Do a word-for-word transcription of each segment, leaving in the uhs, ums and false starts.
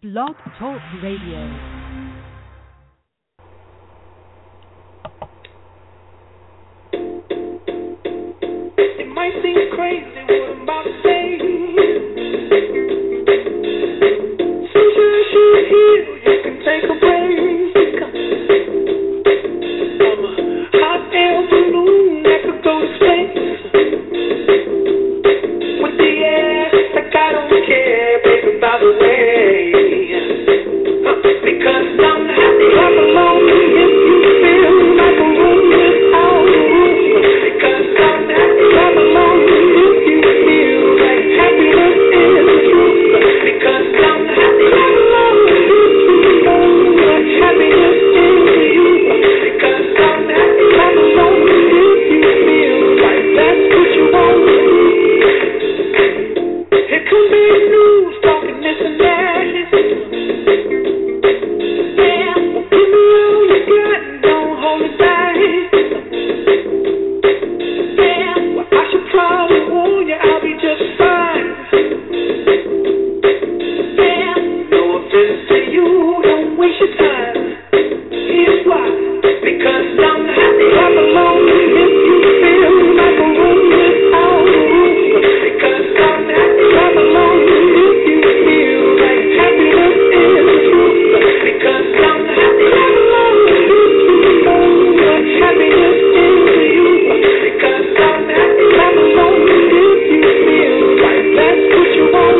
Blog Talk Radio. It might seem crazy what I'm about to say. Since you're here, you can take a break. I'm a hot air balloon that could go to space. With the air, like I don't care, baby, by the way. Huh, because I'm happy, I'm alone. If you feel like a room without a roof. Because I'm happy, I'm alone. If you feel like happiness is the truth. Because I'm happy, I'm alone. If you know what happiness is to you. Because I'm happy, I'm alone. If you feel like that's what you want. Here comes big news talking this and that. Yeah, give me all you got and don't hold it back. Yeah, well, I should probably warn you I'll be just fine. Yeah, no offense to you, don't waste your time. Here's why. Because I'm happy, I'm alone. If you feel like a room without a roof. Because I'm happy, I'm alone. If you feel like happiness is the truth. Because I'm happy, I'm alone. If you know what happiness is to you. Because I'm happy, I'm alone. If you feel like that's what you want.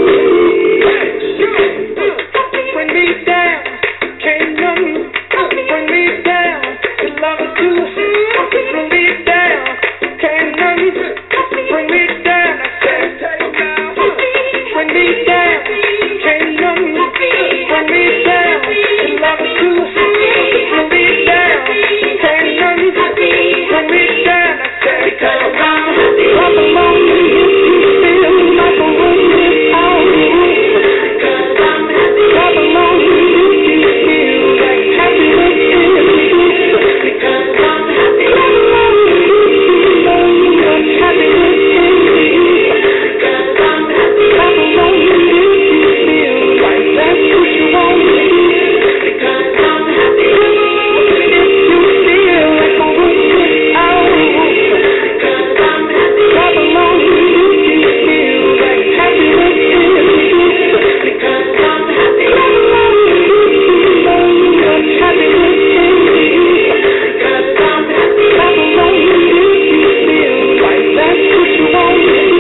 Bring me down, can't nothing bring me down. Your love is too. Bring me down, can't nothing bring me down. I said, bring me down, can't nothing bring me down. Your love is too. Bring me down, can't nothing bring me down. I said, because I'm happy, I'm alone. If you feel like a room without a roof. Because I'm happy, I'm alone. If you feel like happiness is the truth. Because I'm happy, I'm alone. If you know what happiness is to you. Because I'm happy, I'm alone. If you feel like that's what you want. Because I'm happy, I'm alone. If you feel like a room without a roof. Because I'm happy, I'm alone. If you feel like happiness is the truth. Because I'm happy, I'm alone. If you know what happiness is to you. Because I'm happy, I'm alone. If you feel like that's what you want.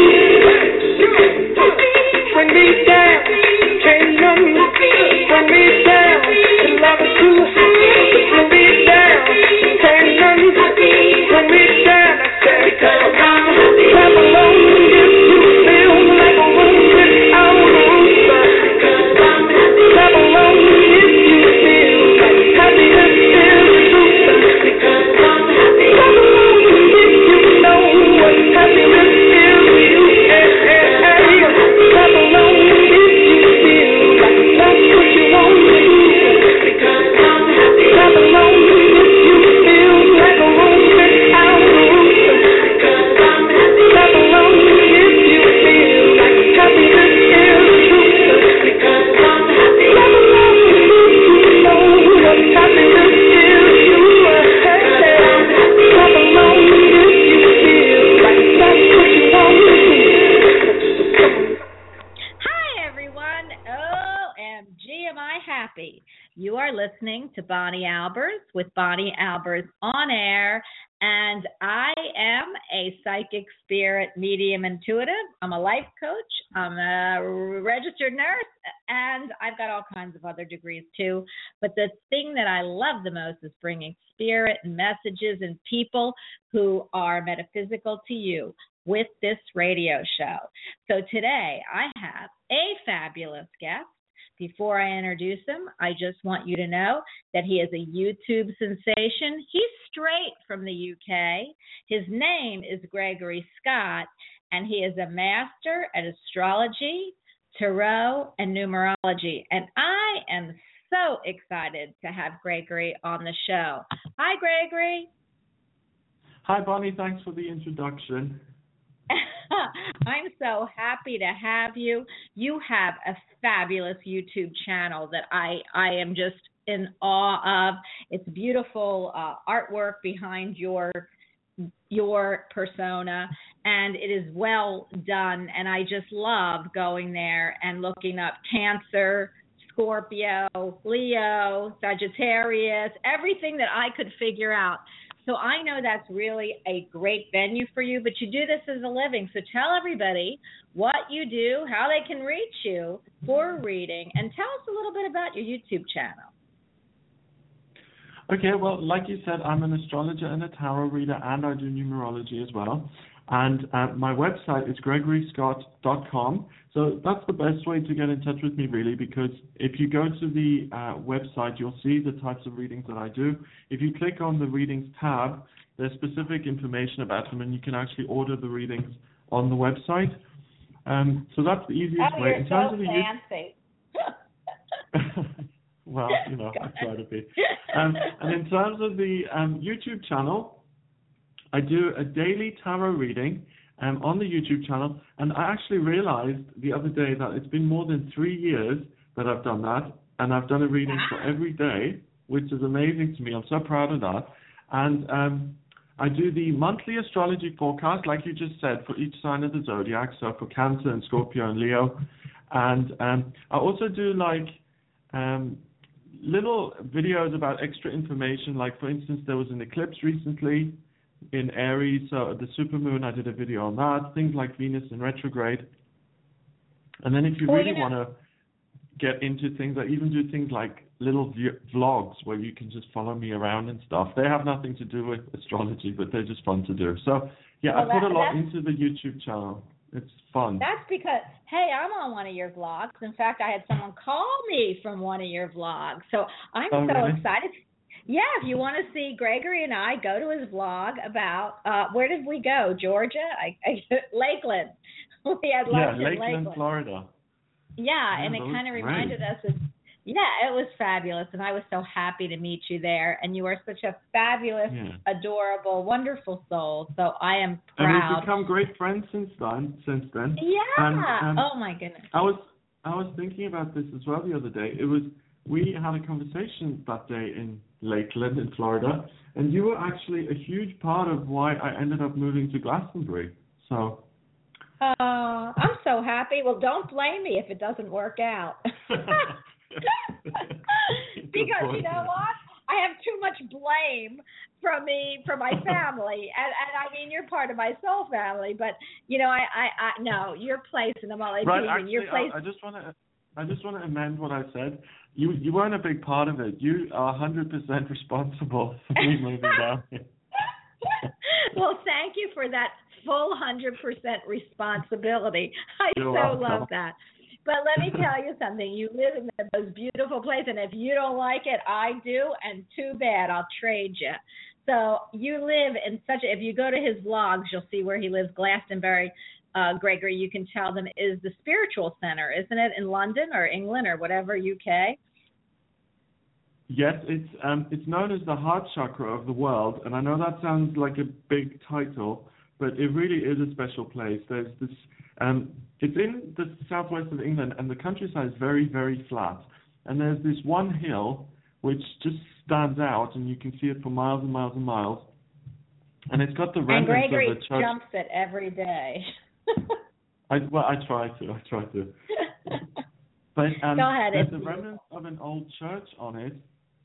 Bring me down, can't nothing bring me down. Your love is too. Bring me down, can't nothing bring me down. I said, because I'm happy, I'm alone. If you feel like a room without a roof. Because I'm happy, I'm alone. If you feel like happiness is the truth. Because I'm happy, I'm alone. If you know what happiness is to you. Hey, hey, hey. I'm alone. If you feel like that's what you want. Because I'm happy, I'm alone. If you feel like a room without a roof. Because I'm happy, I'm alone. If you feel like happiness is the truth. Because I'm happy, I'm alone. If you know what happiness is to you. Because I'm happy, I'm alone. If you feel like that's what you want. Hi, everyone. O M G, am I happy? You are listening to Bonnie Albers with Bonnie Albers on air, and I am a psychic spirit medium intuitive. I'm a life coach. I'm a registered nurse, and I've got all kinds of other degrees too. But the thing that I love the most is bringing spirit and messages and people who are metaphysical to you with this radio show. So today I have a fabulous guest. Before I introduce him, I just want you to know that he is a YouTube sensation. He's straight from the U K. His name is Gregory Scott, and he is a master at astrology, tarot, and numerology. And I am so excited to have Gregory on the show. Hi, Gregory. Hi, Bonnie. Thanks for the introduction. I'm so happy to have you. You have a fabulous YouTube channel that I, I am just in awe of. It's beautiful uh, artwork behind your your persona, and it is well done. And I just love going there and looking up Cancer, Scorpio, Leo, Sagittarius, everything that I could figure out. So I know that's really a great venue for you, but you do this as a living. So tell everybody what you do, how they can reach you for a reading, and tell us a little bit about your YouTube channel. Okay, well, like you said, I'm an astrologer and a tarot reader, and I do numerology as well. And uh, my website is gregory scott dot com. So that's the best way to get in touch with me, really, because if you go to the uh, website, you'll see the types of readings that I do. If you click on the readings tab, there's specific information about them, and you can actually order the readings on the website. Um, so that's the easiest oh, way. You're in terms so of the fancy. Well, you know, I try to be. Um, and in terms of the um, YouTube channel, I do a daily tarot reading um, on the YouTube channel, and I actually realized the other day that it's been more than three years that I've done that, and I've done a reading for every day, which is amazing to me. I'm so proud of that. And um, I do the monthly astrology forecast, like you just said, for each sign of the zodiac, so for Cancer and Scorpio and Leo. And um, I also do like um, little videos about extra information, like for instance, there was an eclipse recently in Aries, so the supermoon, I did a video on that, things like Venus in retrograde. And then if you well, really you know, want to get into things, I even do things like little vlogs where you can just follow me around and stuff. They have nothing to do with astrology, but they're just fun to do. So yeah, well, I put that, a lot into the YouTube channel. It's fun. That's because, hey, I'm on one of your vlogs. In fact, I had someone call me from one of your vlogs. So I'm oh, so really? excited. Yeah, if you want to see Gregory and I, go to his vlog about, uh, where did we go? Georgia? I, I, Lakeland. We had lunch yeah, in Lakeland, Lakeland. Florida. Yeah, yeah and it kind of reminded great. us of, yeah, it was fabulous, and I was so happy to meet you there. And you are such a fabulous, yeah. adorable, wonderful soul. So I am proud. And we've become great friends since then. Since then. Yeah. And, um, oh my goodness. I was I was thinking about this as well the other day. It was we had a conversation that day in Lakeland in Florida, and you were actually a huge part of why I ended up moving to Glastonbury. So. Uh, I'm so happy. Well, don't blame me if it doesn't work out. Because you know what? I have too much blame from me, from my family, and, and I mean you're part of my soul family. But you know, I, I, I no, your place in the Malay right, team, actually, your place. I, I just want to, I just want to amend what I said. You, you weren't a big part of it. You are one hundred percent responsible for me moving down here. Well, thank you for that full one hundred percent responsibility. I You're so welcome. love that. But let me tell you something. You live in the most beautiful place, and if you don't like it, I do, and too bad. I'll trade you. So you live in such a, if you go to his vlogs, you'll see where he lives. Glastonbury, uh, Gregory, you can tell them, is the spiritual center, isn't it, in London or England or whatever, U K? Yes, it's um, it's known as the heart chakra of the world, and I know that sounds like a big title, but it really is a special place. There's this, um, it's in the southwest of England, and the countryside is very, very flat. And there's this one hill which just stands out, and you can see it for miles and miles and miles. And it's got the remnants and Gregory of the church. jumps it every day. I, well, I try to. I try to. But um, Go ahead. there's the remnants of an old church on it,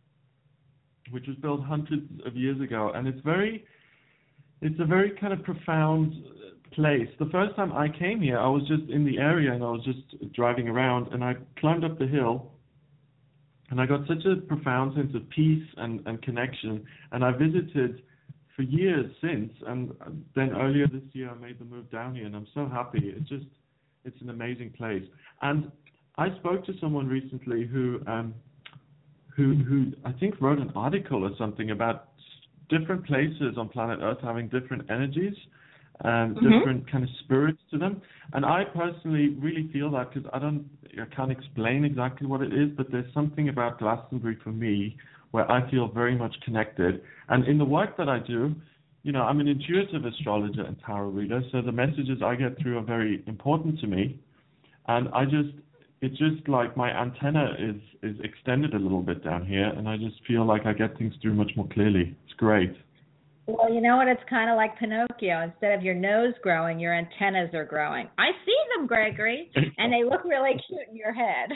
which was built hundreds of years ago, and it's very, it's a very kind of profound place. The first time I came here, I was just in the area, and I was just driving around, and I climbed up the hill, and I got such a profound sense of peace and, and connection, and I visited for years since, and then earlier this year I made the move down here, and I'm so happy. It's just, it's an amazing place. And I spoke to someone recently who, um, who, who I think wrote an article or something about different places on planet Earth having different energies, um, mm-hmm. different kind of spirits to them. And I personally really feel that because I don't, I can't explain exactly what it is, but there's something about Glastonbury for me where I feel very much connected. And in the work that I do, you know, I'm an intuitive astrologer and tarot reader, so the messages I get through are very important to me. And I just, it's just like my antenna is, is extended a little bit down here, and I just feel like I get things through much more clearly. It's great. Well, you know what? It's kind of like Pinocchio. Instead of your nose growing, your antennas are growing. I see them, Gregory, and they look really cute in your head.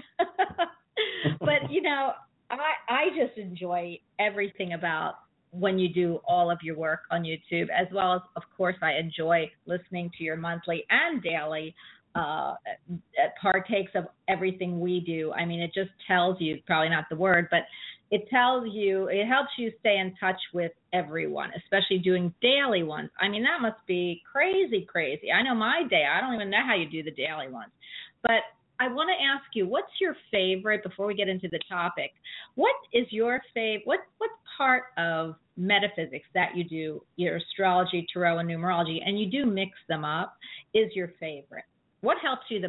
But, you know, I I just enjoy everything about when you do all of your work on YouTube, as well as, of course, I enjoy listening to your monthly and daily uh, partakes of everything we do. I mean, it just tells you, probably not the word, but it tells you, it helps you stay in touch with everyone, especially doing daily ones. I mean, that must be crazy, crazy. I know my day, I don't even know how you do the daily ones. But I want to ask you, what's your favorite, before we get into the topic, what is your favorite, what, what part of metaphysics that you do, your astrology, tarot, and numerology, and you do mix them up, is your favorite? What helps you the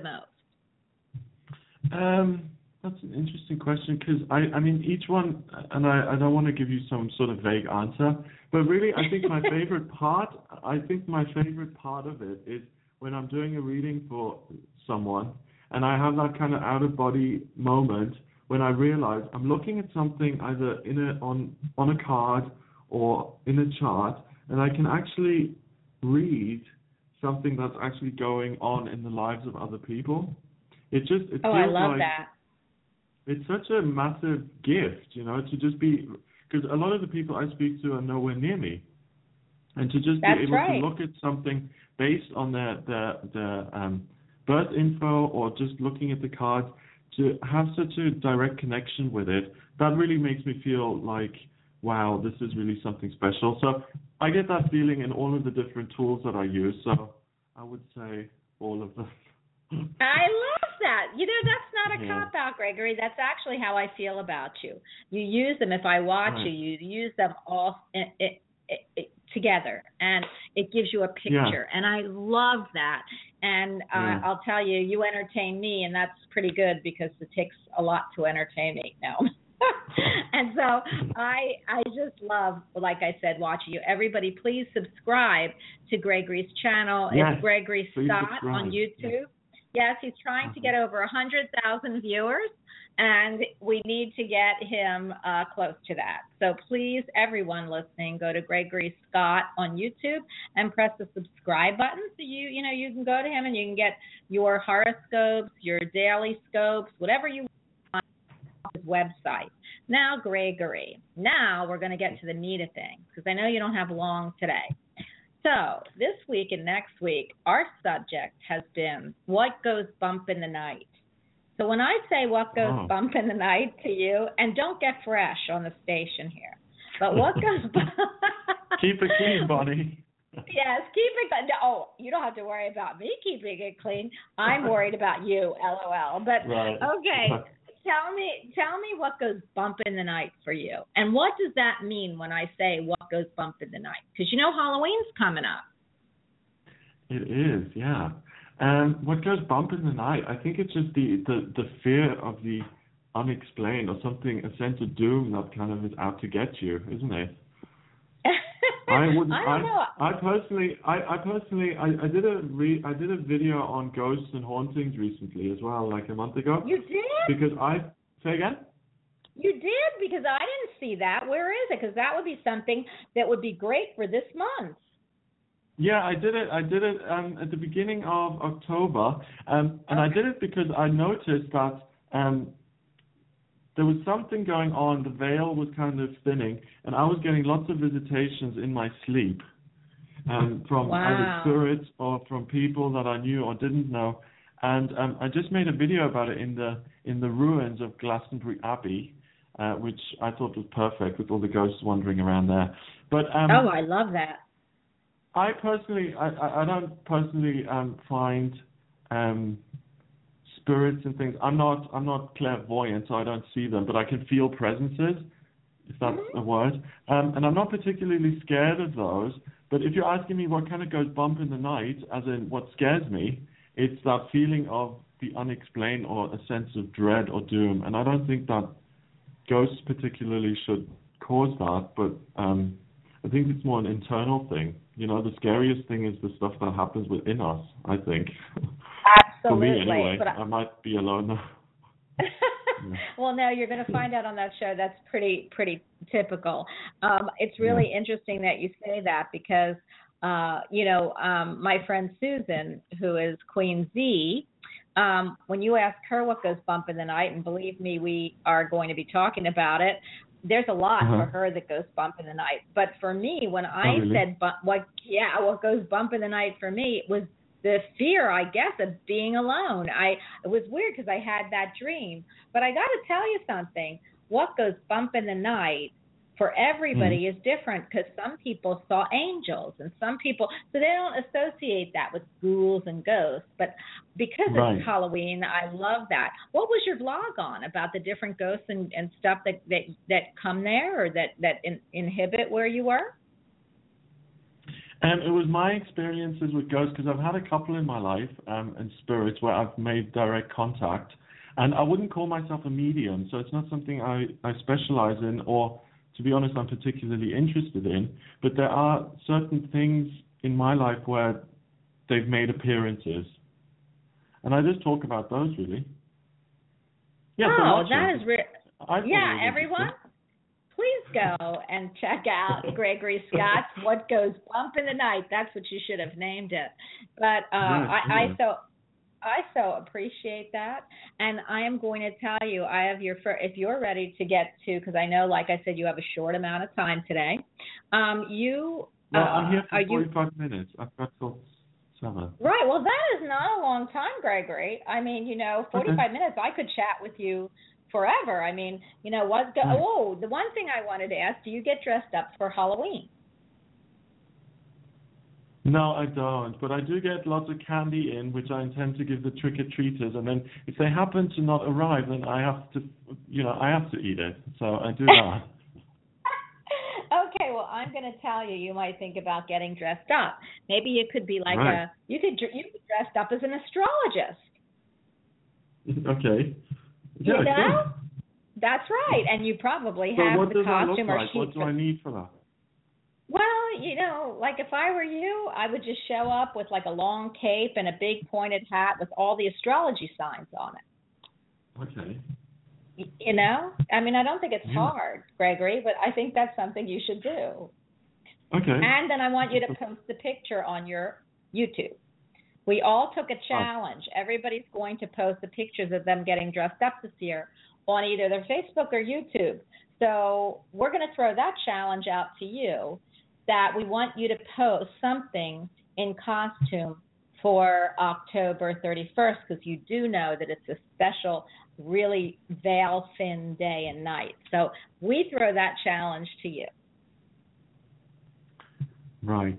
most? Um... That's an interesting question, because I, I mean, each one, and I, I don't want to give you some sort of vague answer, but really I think my favorite part, I think my favorite part of it is when I'm doing a reading for someone and I have that kind of out-of-body moment when I realize I'm looking at something either in a, on, on a card or in a chart, and I can actually read something that's actually going on in the lives of other people. It just, it oh, feels I love like, that. It's such a massive gift, you know, to just be, because a lot of the people I speak to are nowhere near me. And to just That's be able right. to look at something based on their, their, their um, birth info, or just looking at the cards, to have such a direct connection with it, that really makes me feel like, wow, this is really something special. So I get that feeling in all of the different tools that I use. So I would say all of them. I love that. You know, that's not a Yeah. cop-out, Gregory. That's actually how I feel about you. You use them. If I watch Right. you, you use them all it, it, it, it, together, and it gives you a picture. Yeah. And I love that. And uh, Yeah. I'll tell you, you entertain me, and that's pretty good because it takes a lot to entertain me now. And so I I just love, like I said, watching you. Everybody, please subscribe to Gregory's channel. Yes, it's Gregory Scott subscribe. on YouTube. Yes. Yes, he's trying to get over one hundred thousand viewers, and we need to get him uh, close to that. So please, everyone listening, go to Gregory Scott on YouTube and press the subscribe button. So you, you know, you can go to him and you can get your horoscopes, your daily scopes, whatever you want on his website. Now, Gregory, now we're going to get to the meat of things, because I know you don't have long today. So this week and next week, our subject has been what goes bump in the night. So when I say what goes Oh. bump in the night to you, and don't get fresh on the station here, but what goes bump... Keep it clean, Bonnie. Yes, keep it. No, oh, you don't have to worry about me keeping it clean. I'm worried about you, LOL. But Right. okay, tell me, tell me what goes bump in the night for you, and what does that mean when I say what goes bump in the night? Because you know Halloween's coming up. It is, yeah. And what goes bump in the night? I think it's just the, the, the fear of the unexplained, or something, a sense of doom that kind of is out to get you, isn't it? I wouldn't. I don't know. I, I personally, I, I personally, I, I did a re, I did a video on ghosts and hauntings recently as well, like a month ago. You did? Because I say again. You did, because I didn't see that. Where is it? Because that would be something that would be great for this month. Yeah, I did it. I did it um, at the beginning of October, um, and Okay. I did it because I noticed that um, there was something going on. The veil was kind of thinning, and I was getting lots of visitations in my sleep um, from Wow. either spirits or from people that I knew or didn't know. And um, I just made a video about it in the in the ruins of Glastonbury Abbey, uh, which I thought was perfect with all the ghosts wandering around there. But um, Oh, I love that. I personally, I, I I don't personally um, find um, spirits and things. I'm not, I'm not clairvoyant, so I don't see them, but I can feel presences, if that's Mm-hmm. a word. Um, and I'm not particularly scared of those. But if you're asking me what kind of goes bump in the night, as in what scares me, it's that feeling of the unexplained, or a sense of dread or doom. And I don't think that ghosts particularly should cause that, but um, I think it's more an internal thing. You know, the scariest thing is the stuff that happens within us, I think. Absolutely. For me, anyway. But I, I might be alone now. Yeah. Well, no, you're going to find out on that show. That's pretty pretty typical. Um, it's really Yeah. interesting that you say that because, uh, you know, um, my friend Susan, who is Queen Z, um, when you ask her what goes bump in the night, and believe me, we are going to be talking about it, there's a lot Uh-huh. for her that goes bump in the night. But for me, when I Oh, really? said bu- what, yeah, what goes bump in the night for me was the fear, I guess, of being alone. I it was weird because I had that dream. But I got to tell you something. What goes bump in the night for everybody is different because some people saw angels and some people, so they don't associate that with ghouls and ghosts. But because Right. it's Halloween, I love that. What was your blog on about the different ghosts and, and stuff that, that, that come there or that, that in, inhibit where you were? Um, it was my experiences with ghosts because I've had a couple in my life um, and spirits where I've made direct contact. And I wouldn't call myself a medium, so it's not something I, I specialize in or, to be honest, I'm particularly interested in. But there are certain things in my life where they've made appearances. And I just talk about those, really. Yeah, so Oh, watch that it. is re- I thought it yeah, was everyone, interesting. please go and check out Gregory Scott's What Goes Bump in the Night. That's what you should have named it. But uh, Yeah, I, yeah. I so I so appreciate that, and I am going to tell you, I have your fir- if you're ready to get to, because I know, like I said, you have a short amount of time today. Um, you Well, uh, I'm here for are you forty-five minutes. I've got till seven. right? Well, that is not a long time, Gregory. I mean, you know, forty-five Okay. minutes. I could chat with you forever. I mean, you know, what? Go- Right. oh, the one thing I wanted to ask: do you get dressed up for Halloween? No, I don't. But I do get lots of candy in, which I intend to give the trick-or-treaters. And then if they happen to not arrive, then I have to, you know, I have to eat it. So I do that. Okay, well, I'm going to tell you. You might think about getting dressed up. Maybe it could be like Right. a you could dr- you could dress up as an astrologist. Okay. You Yeah, know, good. that's right. And you probably So have what the does that look costume or like? sheet. What do I need for that? Well, you know, like if I were you, I would just show up with like a long cape and a big pointed hat with all the astrology signs on it. Okay. Y- You know? I mean, I don't think it's Yeah. hard, Gregory, but I think that's something you should do. Okay. And then I want you to post the picture on your YouTube. We all took a challenge. Everybody's going to post the pictures of them getting dressed up this year on either their Facebook or YouTube. So we're going to throw that challenge out to you, that we want you to post something in costume for October thirty-first, because you do know that it's a special, really veil-thin day and night. So we throw that challenge to you. Right.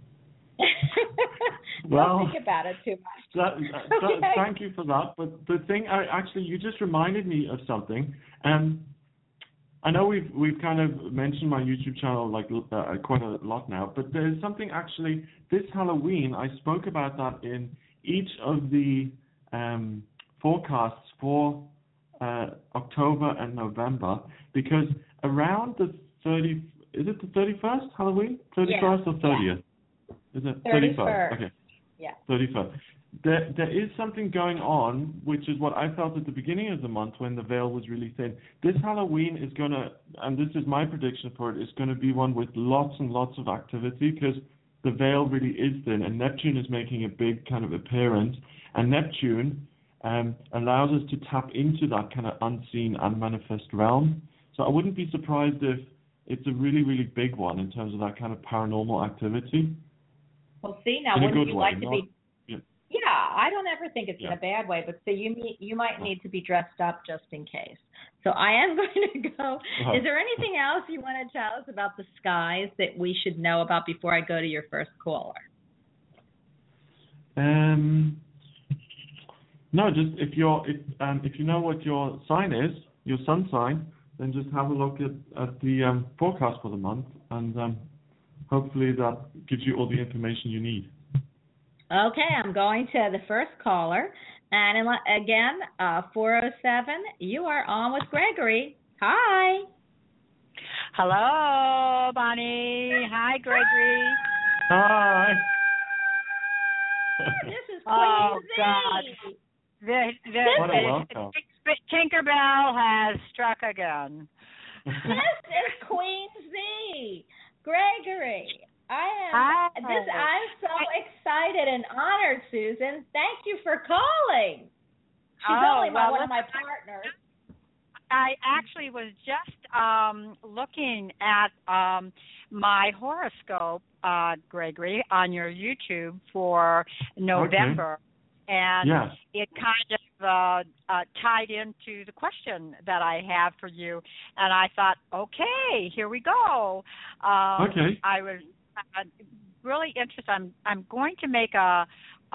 Don't Well, think about it too much. That, that, Okay. Thank you for that. But the thing, I, actually, you just reminded me of something. Um, I know we've we've kind of mentioned my YouTube channel like uh, quite a lot now, but there's something actually this Halloween. I spoke about that in each of the um, forecasts for uh, October and November, because around the thirty, is it the thirty-first Halloween? thirty-first Yeah. or thirtieth? Is it thirty-first. Okay. Yeah. thirty-first. There, there is something going on, which is what I felt at the beginning of the month when the veil was really thin. This Halloween is going to, and this is my prediction for it, is going to be one with lots and lots of activity because the veil really is thin, and Neptune is making a big kind of appearance. And Neptune um, allows us to tap into that kind of unseen, unmanifest realm. So I wouldn't be surprised if it's a really, really big one in terms of that kind of paranormal activity. Well, see, now In a wouldn't good you way, like to not- be? yeah. Yeah, I don't ever think it's in Yeah. a bad way, but so you need, you might need to be dressed up just in case. So I am going to go. Uh-huh. Is there anything else you want to tell us about the skies that we should know about before I go to your first caller? Um, no, just if you're if um, if you know what your sign is, your sun sign, then just have a look at at the um, forecast for the month, and um, hopefully that gives you all the information you need. Okay, I'm going to the first caller. And in- again, uh, four oh seven, you are on with Gregory. Hi. Hello, Bonnie. Hi, Gregory. Hi. This is Queen Oh, Z. God. The, the, What a the, welcome. Tinkerbell has struck again. This is Queen Z. Gregory. I am Hi. this I'm so excited and honored, Susan. Thank you for calling. She's Oh, only my well, one of my listen, partners. I actually was just um, looking at um, my horoscope, uh, Gregory, on your YouTube for November, okay. and yes. it kind of uh, uh, tied into the question that I have for you, and I thought, okay, here we go. Um, okay. I was uh, really interested. I'm I'm going to make a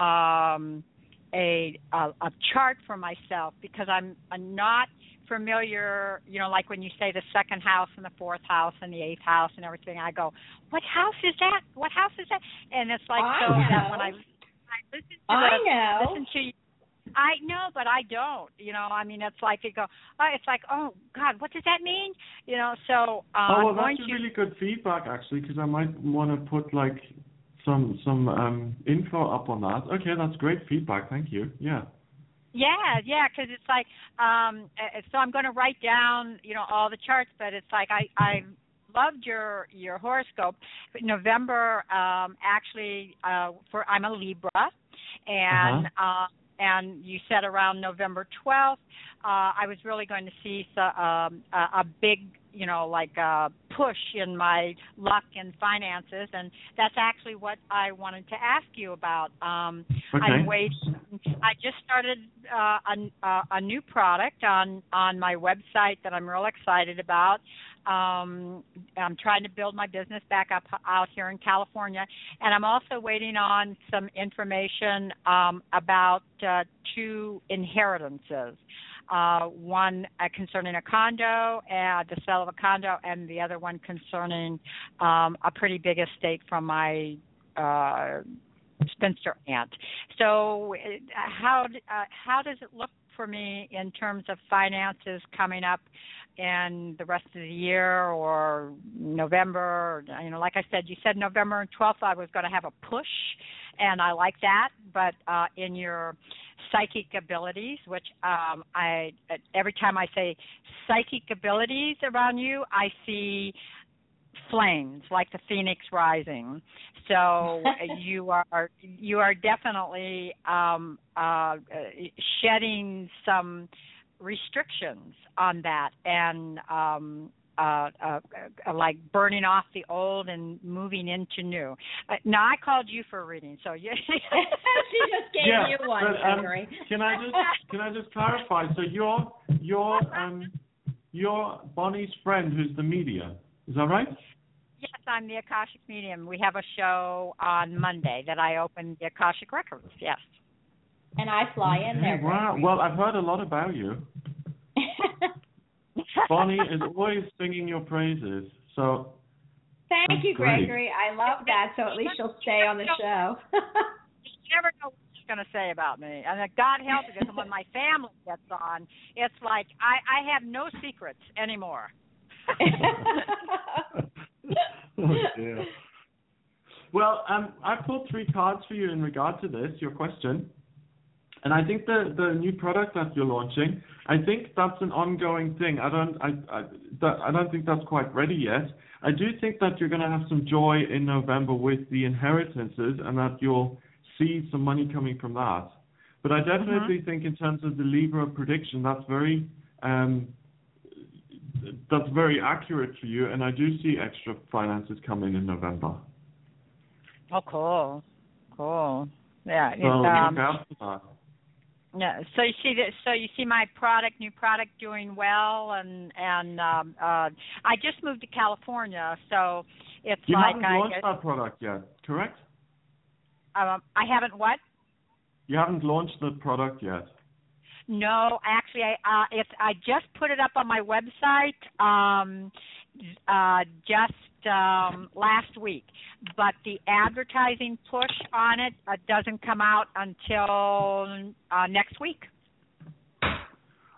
um, a, a a chart for myself because I'm, I'm not familiar, you know, like when you say the second house and the fourth house and the eighth house and everything, I go, what house is that? What house is that? And it's like I so know. that when I, I listen to I the, know. listen to you, I know, but I don't. You know, I mean, it's like you go, oh, it's like, oh God, what does that mean? You know, so uh, oh well, I'm going that's to. really good feedback actually, because I might want to put like some some um, info up on that. Okay, that's great feedback. Thank you. Yeah. Yeah, yeah, because it's like, um, uh, so I'm going to write down, you know, all the charts, but it's like I I loved your your horoscope. But November, um, actually, uh, for I'm a Libra, and Uh-huh. uh, and you said around November twelfth, uh, I was really going to see so, um, a, a big, you know, like a push in my luck and finances, and that's actually what I wanted to ask you about. Um, Okay. I'm waiting. I just started uh, a, a, a new product on, on my website that I'm real excited about. Um, I'm trying to build my business back up out here in California, and I'm also waiting on some information um, about uh, two inheritances. Uh, one uh, concerning a condo, uh, the sale of a condo, and the other one concerning um, a pretty big estate from my uh, spinster aunt. So, uh, how uh, how does it look for me in terms of finances coming up in the rest of the year or November? You know, like I said, you said November twelfth I was going to have a push, and I like that. But uh, in your psychic abilities, which um, I every time I say psychic abilities around you, I see flames like the phoenix rising. So you are you are definitely um, uh, shedding some restrictions on that and um, uh, uh, uh, like burning off the old and moving into new. Uh, now I called you for a reading, so you. She just gave yeah, you one, but, um, Gregory. can I just can I just clarify? So you're you're um you're Bonnie's friend who's the medium. Is that right? Yes, I'm the Akashic Medium. We have a show on Monday that I open the Akashic Records, yes. And I fly in Okay, there. wow. Gregory. Well, I've heard a lot about you. Bonnie is always singing your praises. So Thank that's you, great. Gregory. I love that, so at least she'll stay on the show. You never know what she's going to say about me. And God help me, because when my family gets on, it's like I, I have no secrets anymore. Oh, dear. Well, um, I pulled three cards for you in regard to this, your question. And I think the, the new product that you're launching, I think that's an ongoing thing. I don't I, I, that, I don't think that's quite ready yet. I do think that you're going to have some joy in November with the inheritances and that you'll see some money coming from that. But I definitely mm-hmm. think in terms of the Libra prediction, that's very um, that's very accurate for you, and I do see extra finances coming in November. Oh, cool, cool. Yeah. So um, look out for that. Yeah. So you see that. So you see my product, new product, doing well, and and um, uh, I just moved to California, so it's you like haven't I launched guess, that product yet, correct? Um, I haven't what? You haven't launched the product yet. No, actually, I uh, it's I just put it up on my website um, uh, just um, last week, but the advertising push on it uh, doesn't come out until uh, next week.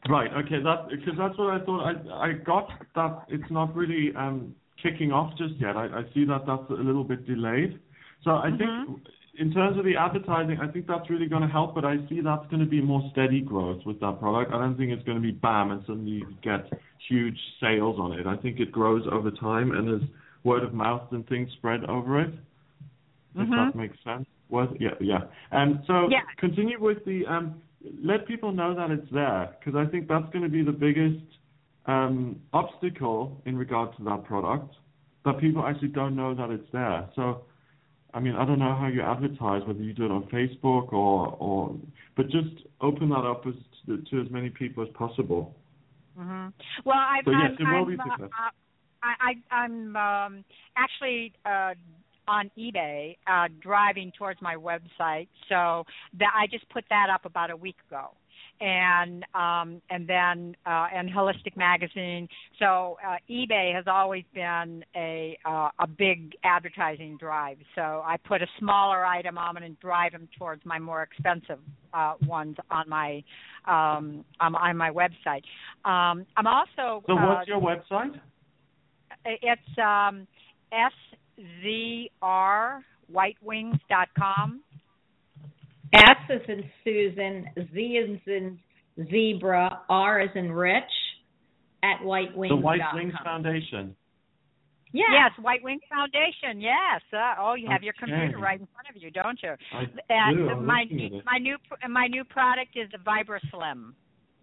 Right. Okay. That because that's what I thought. I I got that it's not really um, kicking off just yet. I, I see that that's a little bit delayed. So I Mm-hmm. think in terms of the advertising, I think that's really going to help. But I see that's going to be more steady growth with that product. I don't think it's going to be bam and suddenly you get huge sales on it. I think it grows over time and as word of mouth and things spread over it. If Mm-hmm. that makes sense. What? Yeah, yeah. And so Yeah. continue with the um, let people know that it's there because I think that's going to be the biggest um, obstacle in regard to that product, that people actually don't know that it's there. So, I mean, I don't know how you advertise, whether you do it on Facebook or, or but just open that up as to, to as many people as possible. Mm-hmm. Well, I've, So yes, I'm, it will I'm, be uh, successful. I, I, I'm um, actually uh, on eBay uh, driving towards my website, so that I just put that up about a week ago, and um, and then uh, and Holistic Magazine. So uh, eBay has always been a uh, a big advertising drive. So I put a smaller item on it and drive them towards my more expensive uh, ones on my um, on, on my website. Um, I'm also So uh, what's your website? It's um, S Z R white wings dot com. S is in Susan, Z is in zebra, R is in Rich, at white wings The White dot com. Wings Foundation. Yeah. Yes, White Wings Foundation. Yes. Uh, oh, you have your computer Okay. right in front of you, don't you? I And do. I'm my looking at it. my new my new product is the VibraSlim.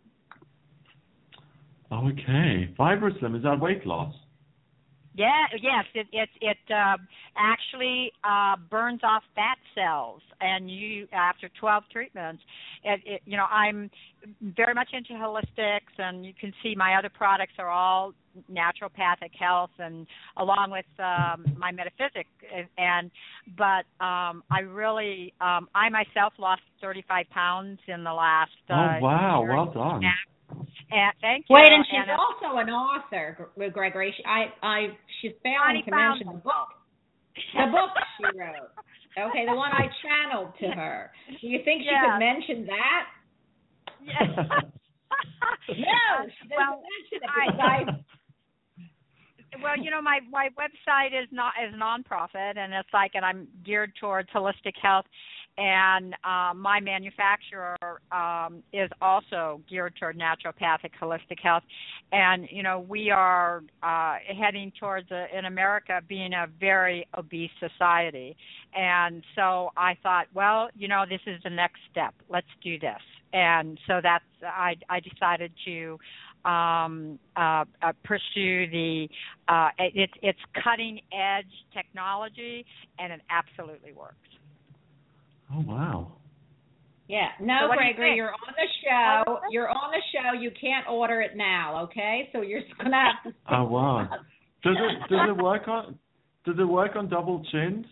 Okay. FiberSlim, is that weight loss? Yeah, yes, it it it uh, actually uh, burns off fat cells, and you after twelve treatments, it, it you know I'm very much into holistics, and you can see my other products are all naturopathic health, and along with um, my metaphysic, and but um, I really um, I myself lost thirty-five pounds in the last. Uh, Oh, wow. year Well done. And thank you. Wait, and she's and, uh, also an author, Gr- Gregory. She, I, I, she's failing Bonnie to found mention the them. book. The book she wrote. Okay, the one I channeled to her. Do you think she Yeah. could mention that? Yes. No, she doesn't well, mention it because I. well, you know, my my website is not is nonprofit, and it's like, and I'm geared towards holistic health, and uh, my manufacturer um, is also geared toward naturopathic holistic health, and you know, we are uh, heading towards a, in America being a very obese society, and so I thought, well, you know, this is the next step. Let's do this, and so that's I I decided to. Um, uh, uh, pursue the uh, it's it's cutting edge technology, and it absolutely works. Oh, wow. Yeah, no, So what do you Gregory, think? you're on the show. You're on the show. You can't order it now, okay? So you're gonna have to. Oh, wow. Does it does it work on does it work on double chins?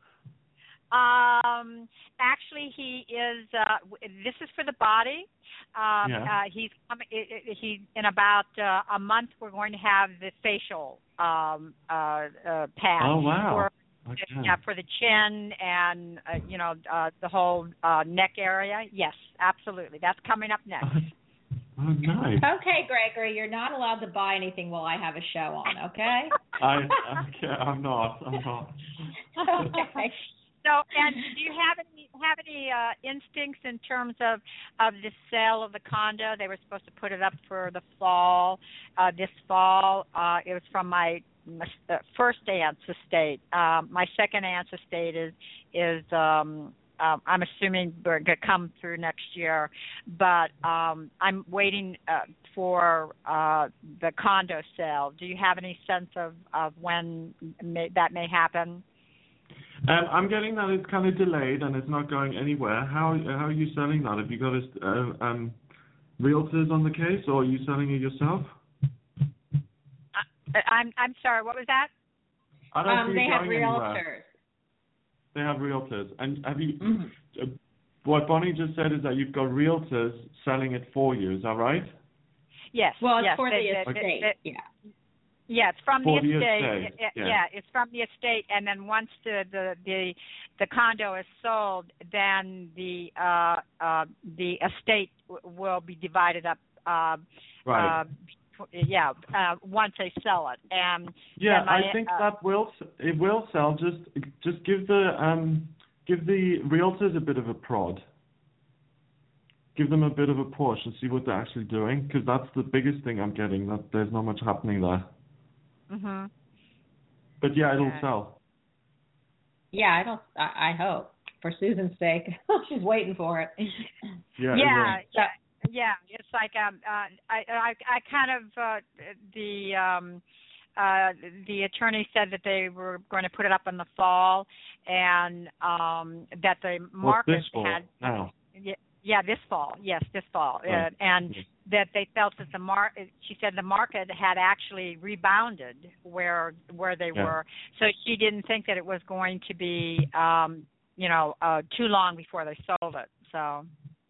Um, actually, he is. Uh, this is for the body. Um, Yeah. uh, he's coming. He in about uh, a month. We're going to have the facial um, uh, uh, pad. Oh, wow. For, Okay. yeah, for the chin and uh, you know uh, the whole uh, neck area. Yes, absolutely. That's coming up next. Oh, nice. Okay, Gregory, you're not allowed to buy anything while I have a show on, okay? I okay, I'm not. I'm not. Okay. So, and do you have any have any uh, instincts in terms of of the sale of the condo? They were supposed to put it up for the fall, uh, this fall. Uh, it was from my, my uh, first aunt's estate. Um, my second aunt's estate is is um, um, I'm assuming we're going to come through next year, but um, I'm waiting uh, for uh, the condo sale. Do you have any sense of of when may, that may happen? Um, I'm getting that it's kind of delayed and it's not going anywhere. How how are you selling that? Have you got a, uh, um, realtors on the case, or are you selling it yourself? Uh, I'm I'm sorry. What was that? I don't Um, see they it have going realtors. anywhere. They have realtors, and have you? Mhm. Uh, what Bonnie just said is that you've got realtors selling it for you. Is that right? Yes. Well, it's yes, for they- the they- estate, they- yeah. Yeah, it's from For the the estate. estate, It- it- yeah. yeah, it's from the estate, and then once the the the, the condo is sold, then the uh, uh, the estate w- will be divided up Uh, Right. uh, yeah, uh, once they sell it. And yeah, and my, I think uh, that will it will sell. Just just give the um give the realtors a bit of a prod. Give them a bit of a push and see what they're actually doing, because that's the biggest thing I'm getting. That there's not much happening there. Mhm. But yeah, it'll Yeah. sell. Yeah, I don't. I, I hope for Susan's sake. She's waiting for it. Yeah. Yeah, It yeah, yeah. It's like um, uh, I, I, I kind of uh, the um, uh, the attorney said that they were going to put it up in the fall, and um, that the will. market What's this for had. now? Yeah, yeah, this fall. Yes, this fall, Right. uh, and Yes. that they felt that the mar. She said the market had actually rebounded where where they Yeah. were. So she didn't think that it was going to be, um, you know, uh, too long before they sold it. So.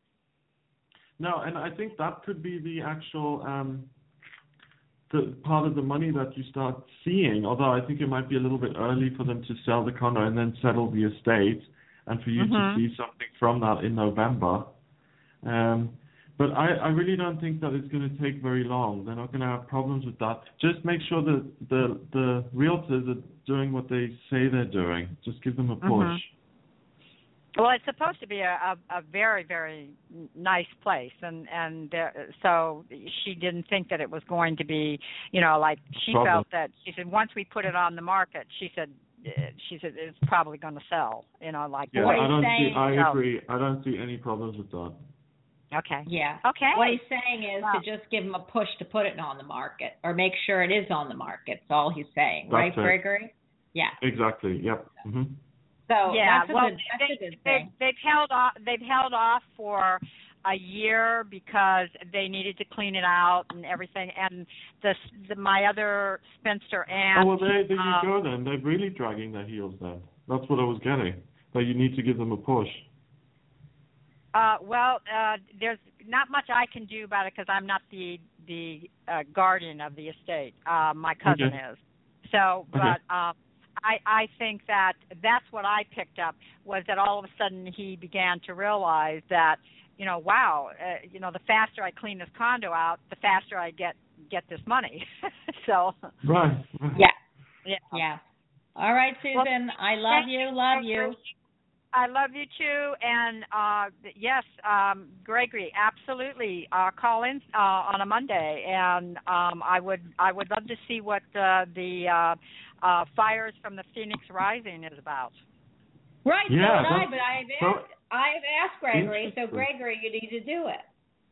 No, and I think that could be the actual um, the part of the money that you start seeing. Although I think it might be a little bit early for them to sell the condo and then settle the estate, and for you Mhm. to see something from that in November. Um, but I, I really don't think that it's going to take very long. They're not going to have problems with that. Just make sure that the the realtors are doing what they say they're doing. Just give them a push. Mhm. Well, it's supposed to be a, a, a very, very nice place, and and there, so she didn't think that it was going to be, you know, like she Problem. felt that she said once we put it on the market, she said, eh, she said it's probably going to sell, you know, like. Yeah, What I he's don't see. saying- I No. agree. I don't see any problems with that. Okay. Yeah. Okay. What he's saying is Wow. to just give him a push to put it on the market, or make sure it is on the market. That's all he's saying, That's right, it. Gregory? Yeah. Exactly. Yep. hmm So yeah. that's a well, good. That's they, a good they, thing. they've held off. They've held off for a year because they needed to clean it out and everything. And the, the my other spinster aunt. Oh well, there, there you um, go then. They're really dragging their heels then. That's what I was getting. That you need to give them a push. Uh, well, uh, there's not much I can do about it because I'm not the the uh, guardian of the estate. Uh, my cousin Okay. is. So, but Okay. um, I I think that that's what I picked up was that all of a sudden he began to realize that, you know, wow, uh, you know, the faster I clean this condo out, the faster I get get this money. so. Right. right. Yeah. Yeah. Yeah. All right, Susan. I love Thank you. Love you. I love you too, and uh, yes, um, Gregory, absolutely. Uh, call in uh, on a Monday, and um, I would I would love to see what uh, the uh, uh, fires from the Phoenix Rising is about. Right. Yeah, so would I, that's- but I've so- asked. I've asked Gregory. So Interesting. Gregory, you need to do it.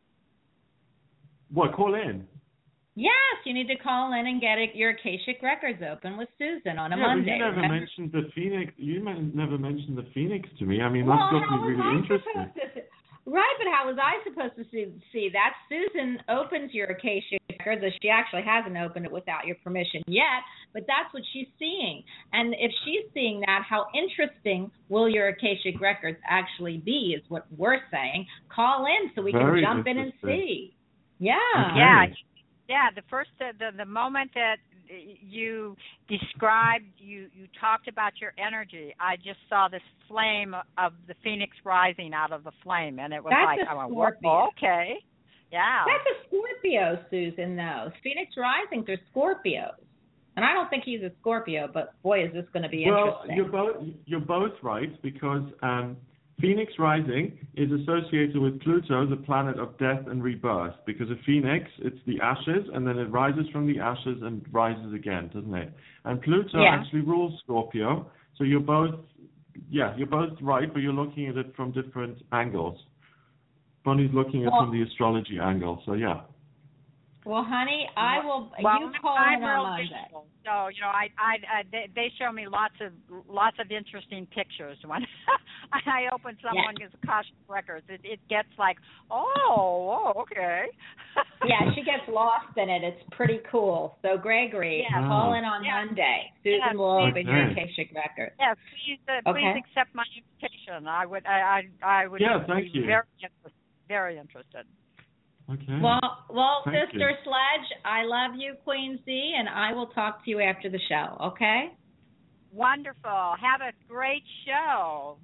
What? Call in. Yes, you need to call in and get it, your Akashic Records open with Susan on a yeah, Monday. but you never remember? mentioned the Phoenix. You men- never mentioned the Phoenix to me. I mean, Well, that's got how me was really I interested. supposed to see? Right, but how was I supposed to see, see that? Susan opens your Akashic Records. She actually hasn't opened it without your permission yet, but that's what she's seeing. And if she's seeing that, how interesting will your Akashic Records actually be is what we're saying. Call in so we Very can jump in and interesting. see. Yeah. Okay. Yeah, yeah. The first, uh, the the moment that you described, you you talked about your energy. I just saw this flame of the Phoenix rising out of the flame, and it was That's like, a I went, Scorpio. "Whoa, okay, yeah." That's a Scorpio, Susan, though. Phoenix Risings are Scorpios. And I don't think he's a Scorpio, but boy, is this going to be Well, interesting. you're both you're both right, because um, Phoenix Rising is associated with Pluto, the planet of death and rebirth. Because a phoenix, it's the ashes, and then it rises from the ashes and rises again, doesn't it? And Pluto Yeah. actually rules Scorpio. So you're both, yeah, you're both right, but you're looking at it from different angles. Bonnie's looking at it Well- from the astrology angle. So yeah. Well, honey, I will. Well, you call I'm in real on Monday. visual, so you know, I, I, I they, they show me lots of lots of interesting pictures when I open someone's Akashic Records. It, it gets like, oh, oh okay. Yeah, she gets lost in it. It's pretty cool. So, Gregory, Yeah. call in on Yeah. Monday. Susan Yeah, will please. open your Okay. Akashic Records. Yes, please, uh, Okay. please accept my invitation. I would, I, I, I would Yeah, thank be you. very interested. Very interested. Okay. Well, well, Thank Sister you. Sledge, I love you, Queen Z, and I will talk to you after the show, okay? Wonderful. Have a great show.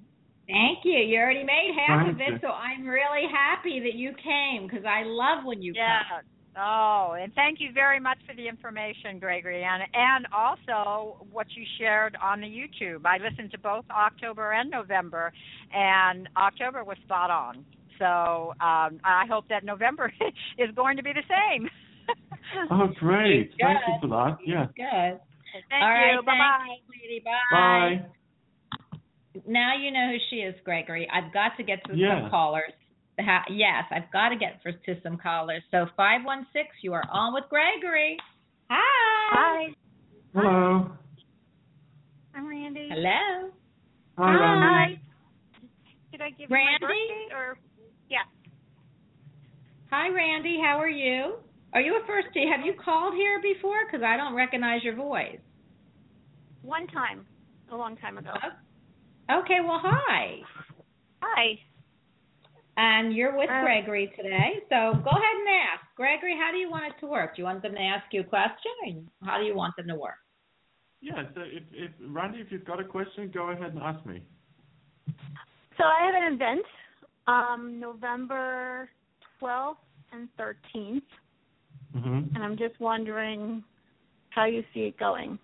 Thank you. You already made half Thank of it, you. so I'm really happy that you came because I love when you Yeah. come. Oh, and thank you very much for the information, Gregory, and and also what you shared on the YouTube. I listened to both October and November, and October was spot on. So um, I hope that November is going to be the same. Oh, great. Good. Thank you for that. Yeah. Good. Thank All right, you. Bye bye. thank you, sweetie. Bye. Bye. Now you know who she is, Gregory. I've got to get to Yeah. some callers. Ha- yes, I've got to get for, to some callers. So five one six, you are on with Gregory. Hi. Hi. Hello. I'm Randy. Hello. Hi, Randy. Did I give Randy? you my birthday or? Yeah. Hi, Randy. How are you? Are you a first T? Have you called here before? Because I don't recognize your voice. One time, a long time ago. Okay, well, hi. Hi. And you're with Um, Gregory today, so go ahead and ask. Gregory, how do you want it to work? Do you want them to ask you a question, or how do you want them to work? Yeah, so if, if Randy, if you've got a question, go ahead and ask me. So I have an event um, November twelfth and thirteenth, Mm-hmm. and I'm just wondering how you see it going.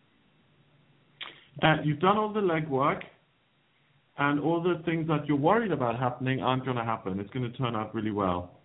Uh, you've done all the legwork, and all the things that you're worried about happening aren't going to happen. It's going to turn out really well.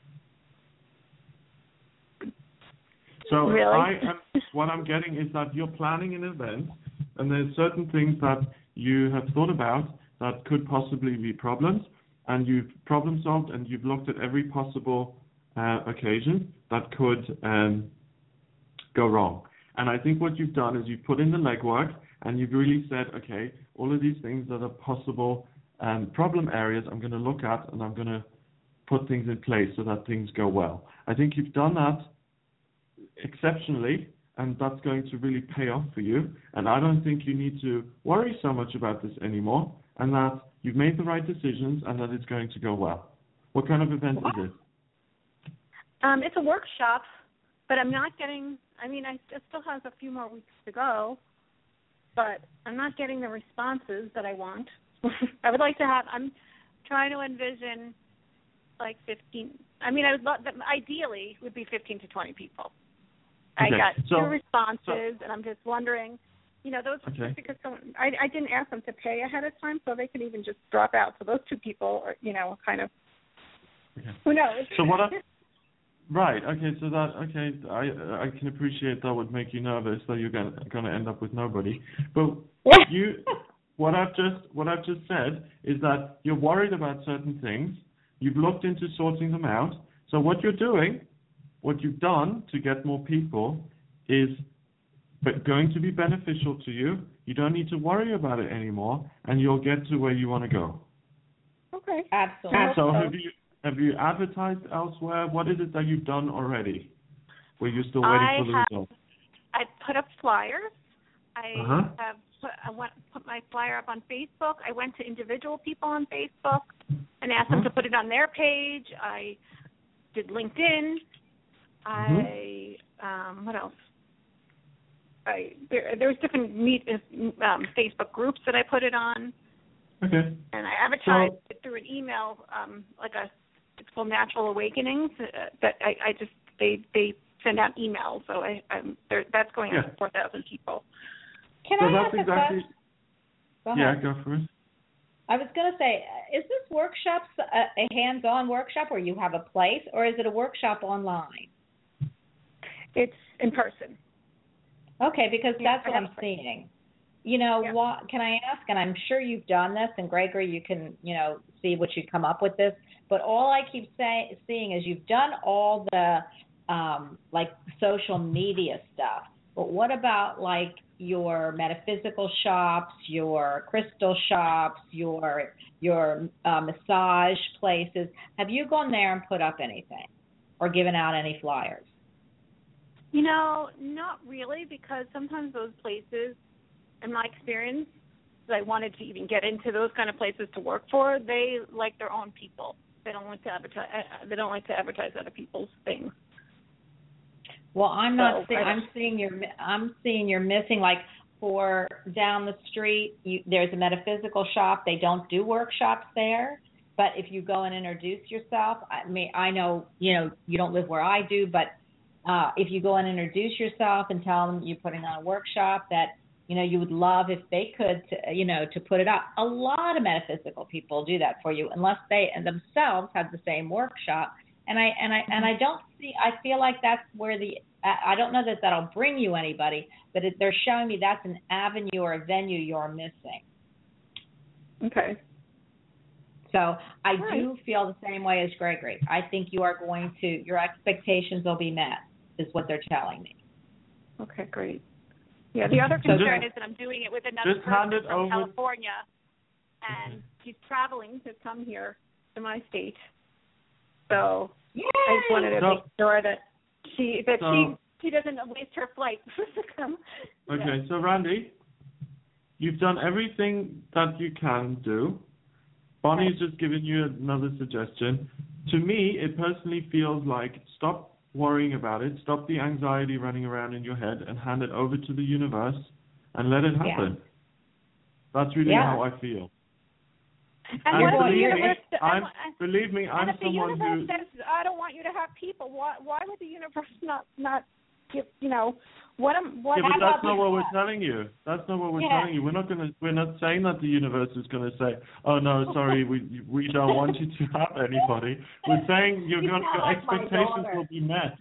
So Really? I am, what I'm getting is that you're planning an event, and there's certain things that you have thought about that could possibly be problems, and you've problem solved, and you've looked at every possible uh, occasion that could um, go wrong. And I think what you've done is you've put in the legwork, and you've really said, okay, all of these things that are possible um, problem areas I'm going to look at, and I'm going to put things in place so that things go well. I think you've done that exceptionally, and that's going to really pay off for you. And I don't think you need to worry so much about this anymore, and that you've made the right decisions and that it's going to go well. What kind of event is it? Um, it's a workshop, but I'm not getting, I mean, I, it still has a few more weeks to go, but I'm not getting the responses that I want. I would like to have, I'm trying to envision like fifteen, I mean, I would love, ideally would be fifteen to twenty people. Okay. I got So- two responses, so- and I'm just wondering, you know, those Okay. just because someone, I, I didn't ask them to pay ahead of time, so they could even just drop out. So those two people are, you know, kind of, Okay. who knows? So what I, right, okay, so that, okay, I I can appreciate that would make you nervous that you're going to end up with nobody. But you, what I've just what I've just said is that you're worried about certain things. You've looked into sorting them out. So what you're doing, what you've done to get more people is but going to be beneficial to you. You don't need to worry about it anymore, and you'll get to where you want to go. Okay. Absolutely. So have you have you advertised elsewhere? What is it that you've done already? Where you're still waiting I for the have, results? I put up flyers. I Uh-huh. have put, I went, put my flyer up on Facebook. I went to individual people on Facebook and asked them Uh-huh. to put it on their page. I did LinkedIn. I um, what else? I there there's different meet um, Facebook groups that I put it on, Okay. and I advertised So- it through an email, um, like a it's called Natural Awakenings. Uh, that I, I just they they send out emails, so I I'm there, that's going out Yeah. to four thousand people. Can So I that's ask a exactly. question? Go Yeah, ahead. go for it. I was going to say, is this workshop a, a hands-on workshop where you have a place, or is it a workshop online? It's in person. Okay, because Yeah, that's I what have I'm a place. seeing. You know, Yeah. what can I ask? And I'm sure you've done this, and Gregory, you can, you know, see what you come up with this. But all I keep say, seeing is you've done all the, um, like, social media stuff. But what about, like, your metaphysical shops, your crystal shops, your your uh, massage places? Have you gone there and put up anything or given out any flyers? You know, not really, because sometimes those places, in my experience, that I wanted to even get into those kind of places to work for, they like their own people. They don't like to advertise. Uh, they don't like to advertise other people's things. Well, I'm not. So, See, I- I'm seeing you're. I'm seeing you're missing. Like, for down the street, you, there's a metaphysical shop. They don't do workshops there. But if you go and introduce yourself, I mean, I know, you know, you don't live where I do, but uh, if you go and introduce yourself and tell them you're putting on a workshop that, you know, you would love if they could, to, you know, to put it up. A lot of metaphysical people do that for you, unless they themselves have the same workshop. And I and I and I don't see. I feel like that's where the. I don't know that that'll bring you anybody, but it, they're showing me that's an avenue or a venue you're missing. Okay. So I All do right. feel the same way as Gregory. I think you are going to. Your expectations will be met, is what they're telling me. Okay, great. Yeah, the other So concern just- is that I'm doing it with another just hand person it from over- California, and she's traveling to come here to my state. So Yay! I just wanted to So- make sure that she that So- she she doesn't waste her flight to come. Okay, Yeah. so Randy, you've done everything that you can do. Bonnie's just given you another suggestion. To me, it personally feels like stop worrying about it, stop the anxiety running around in your head, and hand it over to the universe and let it happen. Yeah. That's really Yeah. how I feel. And, And what if the believe me, universe? I'm, and, believe me, and I'm if the someone universe who. says, "I don't want you to have people," why why would the universe not not give? You know, what am what? Yeah, but How that's about not what this? we're telling you. That's not what we're Yeah. telling you. We're not gonna. We're not saying that the universe is gonna say, "Oh no, sorry, we we don't want you to have anybody." We're saying you're You gonna, sound your like my expectations daughter. will be met.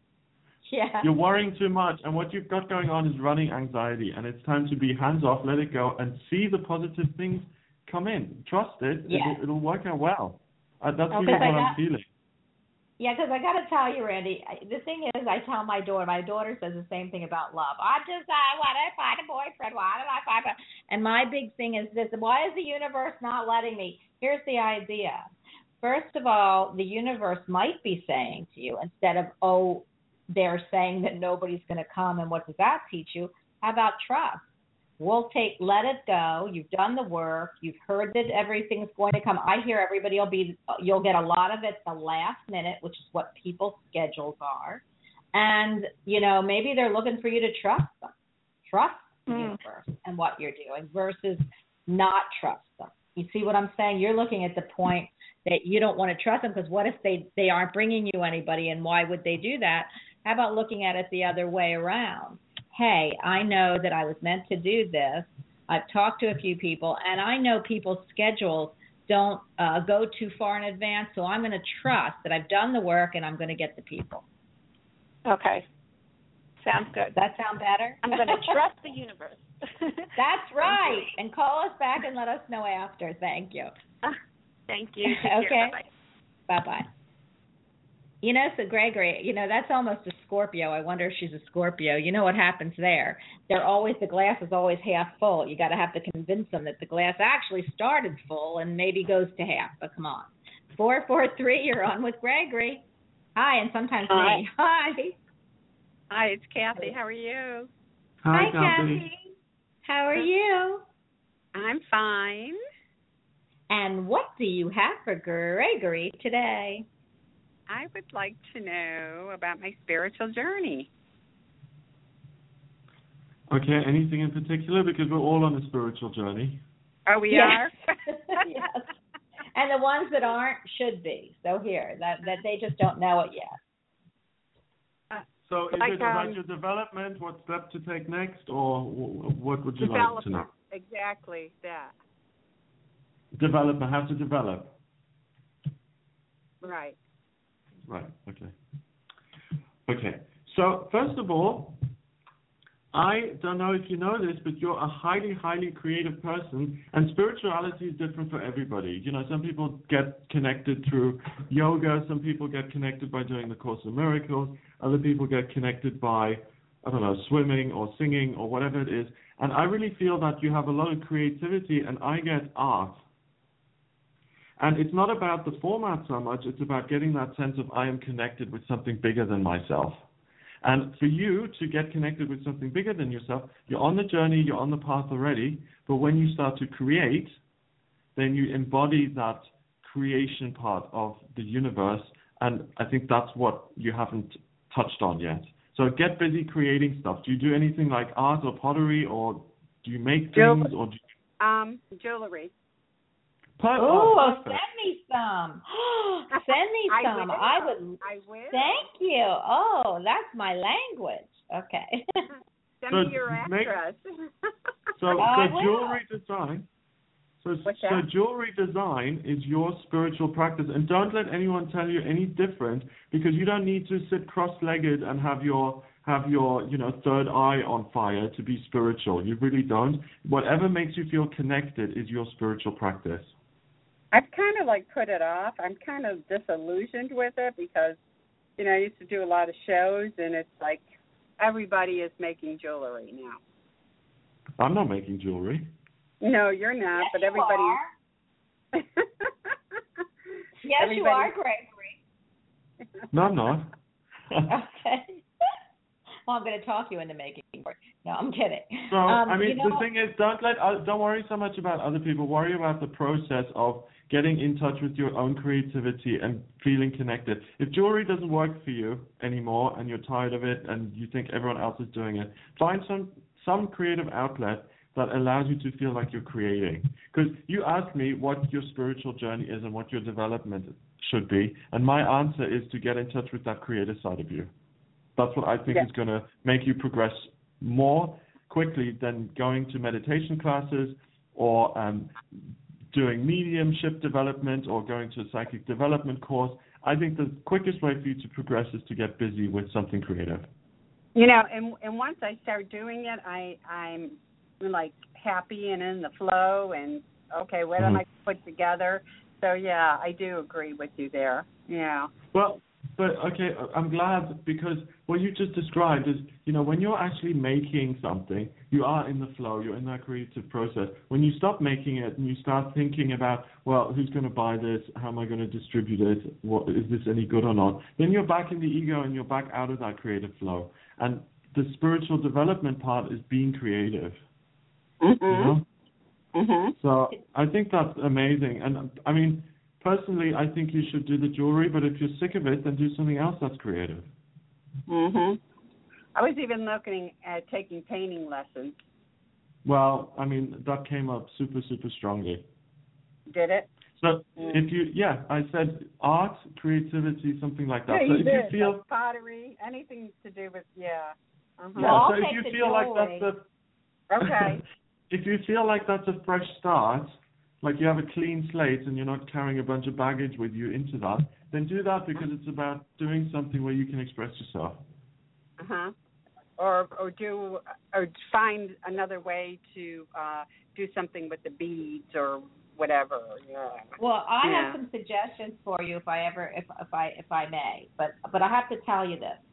Yeah. You're worrying too much, and what you've got going on is running anxiety, and it's time to be hands off, let it go, and see the positive things come in. Trust it. Yeah. It'll, it'll work out well. Uh, that's Okay. really what I I'm got- feeling. Yeah, because I got to tell you, Randy, I- the thing is, I tell my daughter, my daughter says the same thing about love. I just, I want to find a boyfriend. Why did I find a... And my big thing is this, why is the universe not letting me? Here's the idea. First of all, the universe might be saying to you, instead of, oh, they're saying that nobody's going to come, and what does that teach you? How about trust? We'll take, let it go. You've done the work. You've heard that everything's going to come. I hear everybody will be, you'll get a lot of it the last minute, which is what people's schedules are. And, you know, maybe they're looking for you to trust them. Trust the Mm. universe and what you're doing versus not trust them. You see what I'm saying? You're looking at the point that you don't want to trust them because what if they, they aren't bringing you anybody, and why would they do that? How about looking at it the other way around? Hey, I know that I was meant to do this. I've talked to a few people, and I know people's schedules don't uh, go too far in advance, so I'm going to trust that I've done the work and I'm going to get the people. Okay, sounds good. Does that sound better? I'm going to trust the universe. That's right. And call us back and let us know after. Thank you. Thank you. Take care. Okay. Bye-bye. Bye-bye. You know, so Gregory, you know, that's almost a Scorpio. I wonder if she's a Scorpio. You know what happens there? They're always, the glass is always half full. You got to have to convince them that the glass actually started full and maybe goes to half. But come on. four four three, you're on with Gregory. Hi, and sometimes Hi. me. Hi. Hi, it's Kathy. How are you? Hi, Hi, Kathy. How are you? I'm fine. And what do you have for Gregory today? I would like to know about my spiritual journey. Okay, anything in particular? Because we're all on a spiritual journey. Oh, we Yes. are? Yes. And the ones that aren't should be. So here, that that they just don't know it yet. So is Like, it about um, your development, what step to take next, or wh- what would you like to know? Development. Exactly that. Development, how to develop. Right. Right, okay. Okay, so first of all, I don't know if you know this, but you're a highly, highly creative person, and spirituality is different for everybody. You know, some people get connected through yoga, some people get connected by doing the Course in Miracles, other people get connected by, I don't know, swimming or singing or whatever it is. And I really feel that you have a lot of creativity, and I get art. And it's not about the format so much, it's about getting that sense of I am connected with something bigger than myself. And for you to get connected with something bigger than yourself, you're on the journey, you're on the path already, but when you start to create, then you embody that creation part of the universe, and I think that's what you haven't touched on yet. So get busy creating stuff. Do you do anything like art or pottery or Do you make Jewel- things or do you... Um, jewelry. Per- Ooh, oh, send perfect. me some. Send me I some. will. I would. I will. Thank you. Oh, that's my language. Okay. Send So me your make- address. So, Oh, I so will. jewelry design. So, What's so that? jewelry design is your spiritual practice, and don't let anyone tell you any different, because you don't need to sit cross-legged and have your have your you know third eye on fire to be spiritual. You really don't. Whatever makes you feel connected is your spiritual practice. I've kind of like put it off. I'm kind of disillusioned with it because, you know, I used to do a lot of shows, and it's like everybody is making jewelry now. I'm not making jewelry. No, you're not, Yes, but you everybody. are. Yes, Everybody- you are, Gregory. No, I'm not. Okay. Well, I'm going to talk you into making it. No, I'm kidding. So um, I mean, you know, the thing is, don't let uh, don't worry so much about other people. Worry about the process of getting in touch with your own creativity and feeling connected. If jewelry doesn't work for you anymore and you're tired of it and you think everyone else is doing it, find some some creative outlet that allows you to feel like you're creating. Because you asked me what your spiritual journey is and what your development should be, and my answer is to get in touch with that creative side of you. That's what I think Yeah. is going to make you progress more quickly than going to meditation classes or um, doing mediumship development or going to a psychic development course. I think the quickest way for you to progress is to get busy with something creative. You know, and and once I start doing it, I I'm like happy and in the flow, and okay, what am Mhm. I put together? So yeah, I do agree with you there. Yeah. Well, but okay, I'm glad, because what you just described is, you know, when you're actually making something, you are in the flow, you're in that creative process. When you stop making it and you start thinking about, well, who's going to buy this? How am I going to distribute it? What, is this any good or not? Then you're back in the ego and you're back out of that creative flow. And the spiritual development part is being creative. Mhm. You know? Mhm. So I think that's amazing. And I mean, personally, I think you should do the jewelry, but if you're sick of it, then do something else that's creative. Mhm. I was even looking at taking painting lessons. Well, I mean, that came up super, super strongly. Did it? So Mm. if you, yeah, I said art, creativity, something like that. Yeah, so you if did. you feel, Like pottery, anything to do with yeah. Uh-huh. yeah, I'll so if take you the feel like jewelry. that's a, Okay. if you feel like that's a fresh start, like you have a clean slate and you're not carrying a bunch of baggage with you into that, then do that, because it's about doing something where you can express yourself. Uh huh. Or or do or find another way to uh, do something with the beads or whatever. Yeah. Well, I Yeah. have some suggestions for you if I ever, if if I if I may. But but I have to tell you this.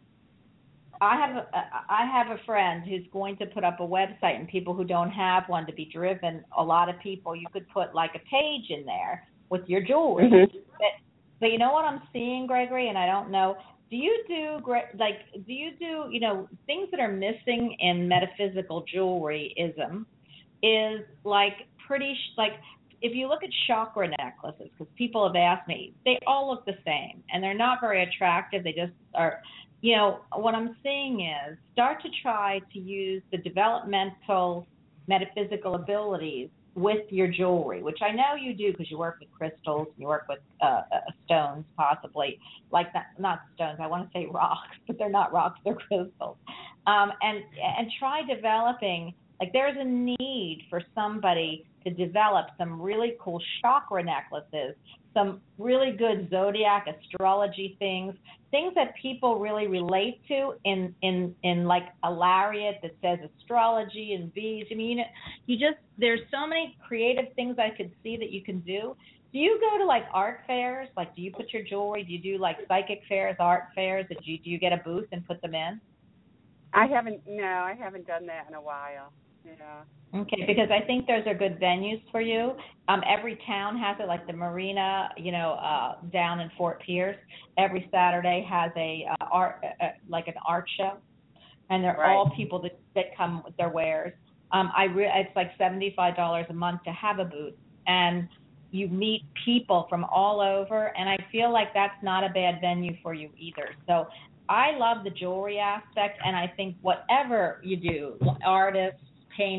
I have a, I have a friend who's going to put up a website, and people who don't have one to be driven. A lot of people, you could put like a page in there with your jewelry. Mhm. But, but you know what I'm seeing, Gregory, and I don't know. Do you do Gre- like do you do you know things that are missing in metaphysical jewelryism is like pretty sh- like if you look at chakra necklaces, because people have asked me, they all look the same and they're not very attractive. They just are. You know, what I'm seeing is start to try to use the developmental metaphysical abilities with your jewelry, which I know you do because you work with crystals, you work with uh, uh, stones, possibly, like that, not stones, I want to say rocks, but they're not rocks, they're crystals. Um, and and try developing, like there's a need for somebody to develop some really cool chakra necklaces, some really good zodiac astrology things, things that people really relate to in, in, in like a lariat that says astrology and beads. I mean, you just, there's so many creative things I could see that you can do. Do you go to like art fairs? Like, do you put your jewelry, do you do like psychic fairs, art fairs? Do you, do you get a booth and put them in? I haven't. No, I haven't done that in a while. Yeah. Okay, because I think those are good venues for you. Um, every town has it, like the marina, you know, uh, down in Fort Pierce. Every Saturday has a uh, art, uh, like an art show, and they're Right. all people that, that come with their wares. Um, I re- it's like seventy-five dollars a month to have a booth, and you meet people from all over, and I feel like that's not a bad venue for you either. So I love the jewelry aspect, and I think whatever you do, artists, painting,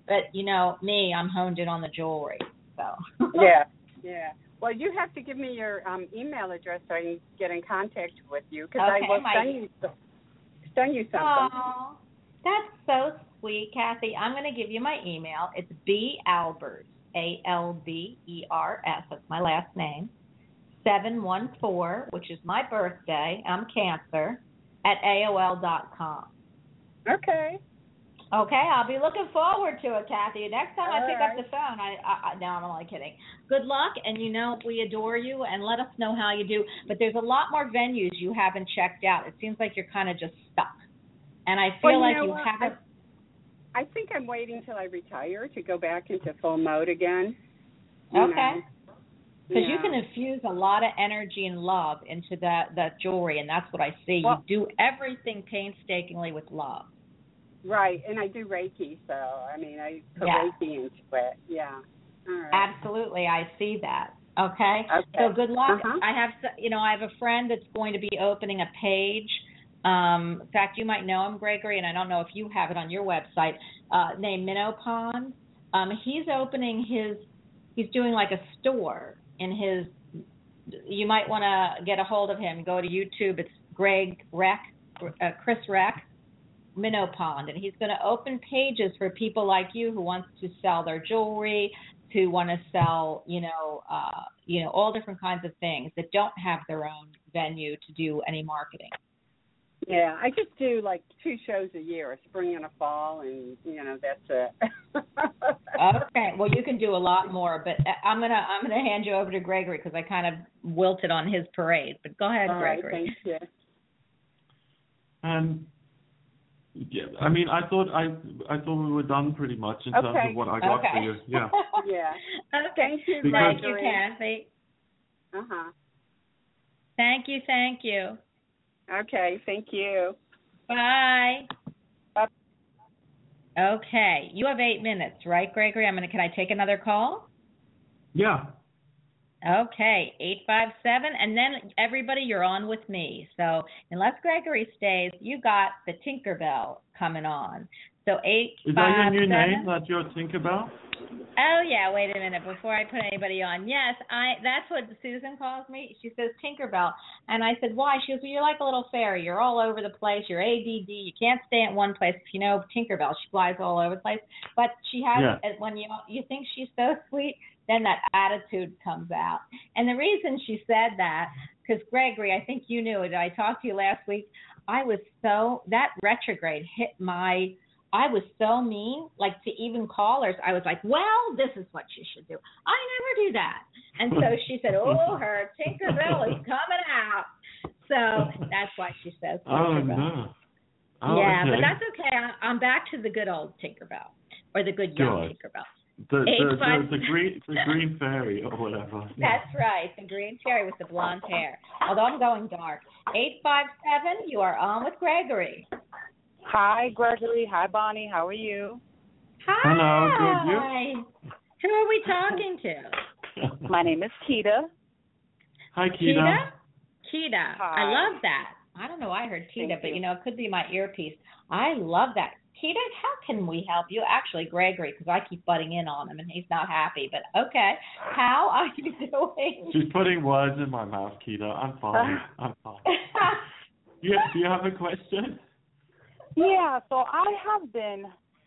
But you know, me, I'm honed in on the jewelry. So. Yeah, yeah. Well, you have to give me your um, email address so I can get in contact with you because Okay, I will my... send you send you something. Oh, that's so sweet, Kathy. I'm going to give you my email. It's B Albers, A L B E R S. That's my last name. seven one four, which is my birthday. I'm Cancer at A O L dot com. Okay. Okay, I'll be looking forward to it, Kathy. Next time All I pick right. up the phone, I, I, I no, I'm only kidding. Good luck, and you know we adore you, and let us know how you do. But there's a lot more venues you haven't checked out. It seems like you're kind of just stuck, and I feel well, you like know you what? haven't. I, I think I'm waiting till I retire to go back into full mode again. Okay. Because yeah. you can infuse a lot of energy and love into that, that jewelry, and that's what I see. Well, you do everything painstakingly with love. Right, and I do Reiki, so, I mean, I put yeah. Reiki into it. Yeah. All right. Absolutely, I see that. Okay? Okay. So good luck. Uh-huh. I have, you know, I have a friend that's going to be opening a page. Um, in fact, you might know him, Gregory, and I don't know if you have it on your website, uh, named Minnow Pond. Um, he's opening his, he's doing like a store in his, you might want to get a hold of him. Go to YouTube. It's Greg Reck, uh, Chris Reck, Minnow Pond, and he's going to open pages for people like you who want to sell their jewelry, who want to sell, you know, uh, you know, all different kinds of things that don't have their own venue to do any marketing. Yeah, I just do like two shows a year, a spring and a fall, and you know that's it. Okay, well you can do a lot more, but I'm gonna I'm gonna hand you over to Gregory because I kind of wilted on his parade. But go ahead, All right, Gregory. thank you. Um, yeah, I mean, I thought I I thought we were done pretty much in terms Okay. of what I got Okay. for you. Yeah. Yeah. Okay. Thank you, Because- Thank you, Gregory. Kathy. Uh huh. Thank you, thank you. Okay, thank you. Bye. Bye. Okay, you have eight minutes, right, Gregory? I'm gonna. Can I take another call? Yeah. Okay, eight five seven, and then everybody, you're on with me. So unless Gregory stays, you got the Tinkerbell coming on. So eight Is that your five new seven. name? That's your Tinkerbell? Oh yeah, wait a minute before I put anybody on. Yes, I. That's what Susan calls me. She says Tinkerbell, and I said why? She goes, well, you're like a little fairy. You're all over the place. You're A D D. You can't stay at one place. You know, Tinkerbell. She flies all over the place. But she has Yeah. when you you think she's so sweet, then that attitude comes out. And the reason she said that, because Gregory, I think you knew it. I talked to you last week. I was so that retrograde hit my. I was so mean, like to even callers. I was like, well, this is what you should do. I never do that. And so she said, oh, her Tinkerbell is coming out. So that's why she says Tinkerbell. Oh, no. Oh, yeah, okay. but that's okay. I, I'm back to the good old Tinkerbell, or the good young Good. Tinkerbell. The, Eight, the, five- the, the, green, the green fairy or whatever. That's right, the green fairy with the blonde hair. Although I'm going dark. eight five seven, you are on with Gregory. Hi, Gregory. Hi, Bonnie. How are you? Hi. Hello, good, you? Who are we talking to? My name is Keita. Hi, Keita. Keita? Keita. Hi. I love that. I don't know why I heard Keita, Thank but you. you know, it could be my earpiece. I love that. Keita, how can we help you? Actually, Gregory, because I keep butting in on him and he's not happy. But okay, how are you doing? She's putting words in my mouth, Keita. I'm fine. I'm fine. Yeah, do you have a question? Yeah, so I have been,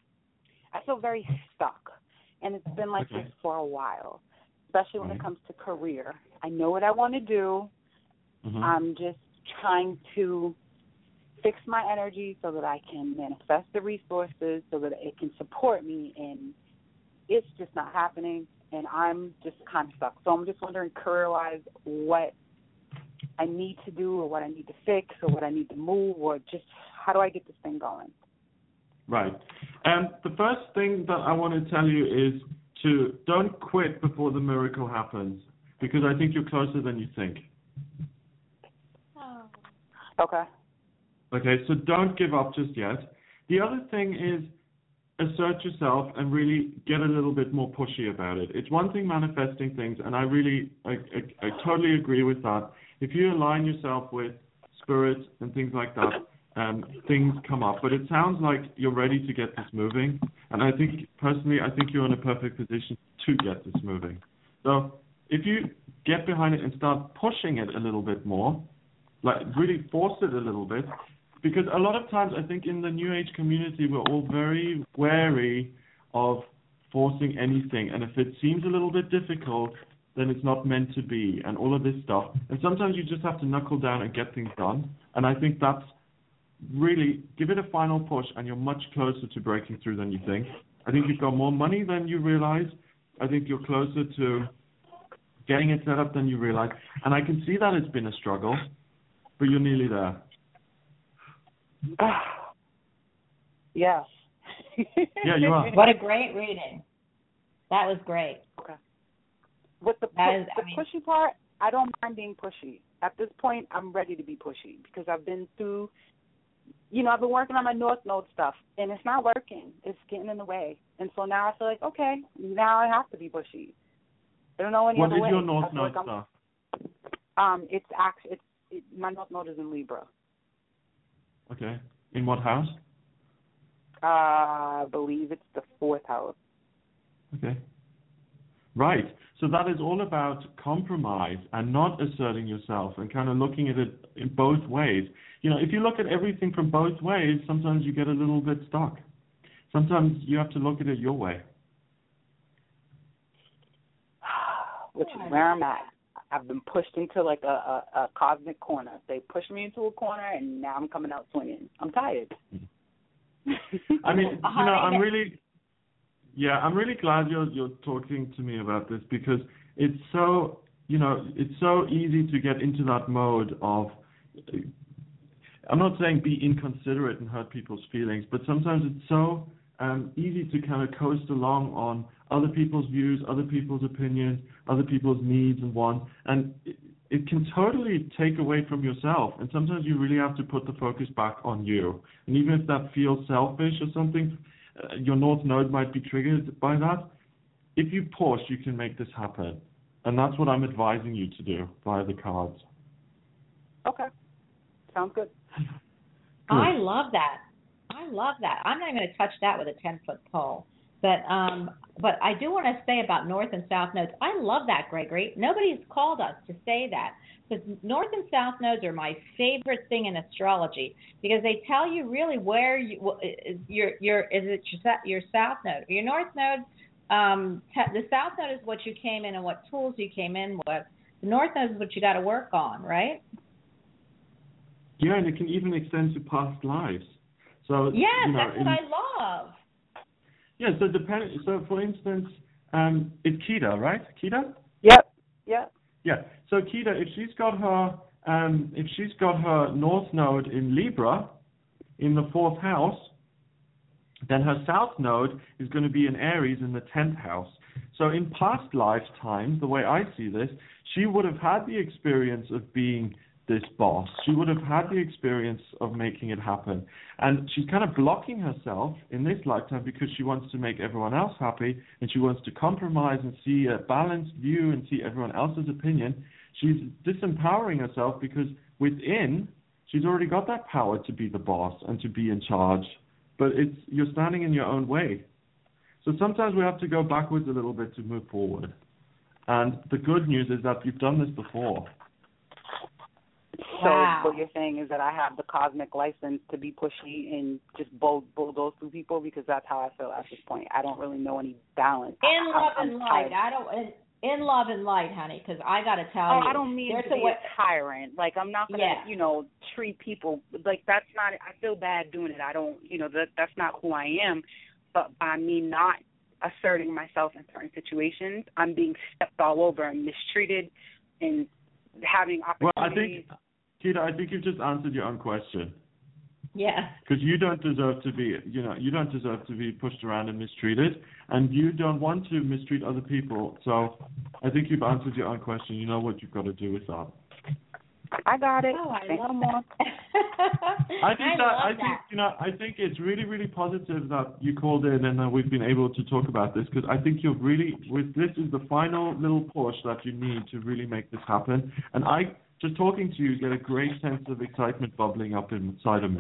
I feel very stuck, and it's been like Okay. this for a while, especially when Right. it comes to career. I know what I want to do. Mhm. I'm just trying to fix my energy so that I can manifest the resources so that it can support me, and it's just not happening, and I'm just kind of stuck. So I'm just wondering, career-wise, what I need to do or what I need to fix or what I need to move or just how do I get this thing going? Right. Um, the first thing that I want to tell you is to don't quit before the miracle happens, because I think you're closer than you think. Oh. Okay. Okay, so don't give up just yet. The other thing is assert yourself and really get a little bit more pushy about it. It's one thing manifesting things, and I really, I, I, I totally agree with that. If you align yourself with spirit and things like that, um, things come up. But it sounds like you're ready to get this moving. And I think, personally, I think you're in a perfect position to get this moving. So if you get behind it and start pushing it a little bit more, like really force it a little bit, because a lot of times I think in the New Age community we're all very wary of forcing anything, and if it seems a little bit difficult, then it's not meant to be, and all of this stuff. And sometimes you just have to knuckle down and get things done, and I think that's really, give it a final push, and you're much closer to breaking through than you think. I think you've got more money than you realize. I think you're closer to getting it set up than you realize. And I can see that it's been a struggle, but you're nearly there. Yes. Yeah, you are. What a great reading. That was great. Okay. With the, That is, the I mean, pushy part, I don't mind being pushy. At this point, I'm ready to be pushy because I've been through, you know, I've been working on my North Node stuff, and it's not working. It's getting in the way. And so now I feel like, okay, now I have to be pushy. I don't know any what other way. What is your North Node like stuff? Um, it's actually, it's, it, my North Node is in Libra. Okay. In what house? Uh, I believe it's the fourth house. Okay. Right. So that is all about compromise and not asserting yourself and kind of looking at it in both ways. You know, if you look at everything from both ways, sometimes you get a little bit stuck. Sometimes you have to look at it your way. Which is where I'm at. I've been pushed into like a, a, a cosmic corner. They pushed me into a corner, and now I'm coming out swinging. I'm tired. I mean, you know, I'm really, yeah, I'm really glad you're you're talking to me about this because it's so, you know, it's so easy to get into that mode of, I'm not saying be inconsiderate and hurt people's feelings, but sometimes it's so um, easy to kind of coast along on other people's views, other people's opinions, other people's needs and wants, and it, it can totally take away from yourself. And sometimes you really have to put the focus back on you. And even if that feels selfish or something, uh, your North Node might be triggered by that. If you push, you can make this happen. And that's what I'm advising you to do via the cards. Okay. Sounds good. good. I love that. I love that. I'm not even going to touch that with a ten-foot pole. But um, but I do want to say about North and South nodes. I love that, Gregory. Nobody's called us to say that because North and South nodes are my favorite thing in astrology because they tell you really where you your your is it your, your South node, your North node. Um, the South node is what you came in and what tools you came in with. The North node is what you got to work on, right? Yeah, and it can even extend to past lives. So yes, you know, that's what in, I love. Yeah, so depend. So for instance, um, it's Kida, right? Kida? Yep. Yep. Yeah. So Kida, if she's got her, um, if she's got her North Node in Libra, in the fourth house, then her South Node is going to be in Aries in the tenth house. So in past lifetimes, the way I see this, she would have had the experience of being this boss. She would have had the experience of making it happen. And she's kind of blocking herself in this lifetime because she wants to make everyone else happy and she wants to compromise and see a balanced view and see everyone else's opinion. She's disempowering herself because within, she's already got that power to be the boss and to be in charge. But it's you're standing in your own way. So sometimes we have to go backwards a little bit to move forward. And the good news is that you've done this before. So wow. what you're saying is that I have the cosmic license to be pushy and just bull, bulldoze through people because that's how I feel at this point. I don't really know any balance. In I, love I'm and light. tired. I don't. In, in love and light, honey, because I got to tell oh, you. I don't mean to be a, a tyrant. Like, I'm not going to, yeah. you know, treat people. Like, that's not, I feel bad doing it. I don't, you know, that that's not who I am. But by me not asserting myself in certain situations, I'm being stepped all over and mistreated and having opportunities. Well, I think... Kida, I think you've just answered your own question. Yeah. Because you don't deserve to be, you know, you don't deserve to be pushed around and mistreated, and you don't want to mistreat other people. So, I think you've answered your own question. You know what you've got to do with that. I got it. Oh, I Thank love you. I think I that love I think that. you know I think it's really really positive that you called in and that we've been able to talk about this because I think you're really with this is the final little push that you need to really make this happen. And I just talking to you, get a great sense of excitement bubbling up inside of me.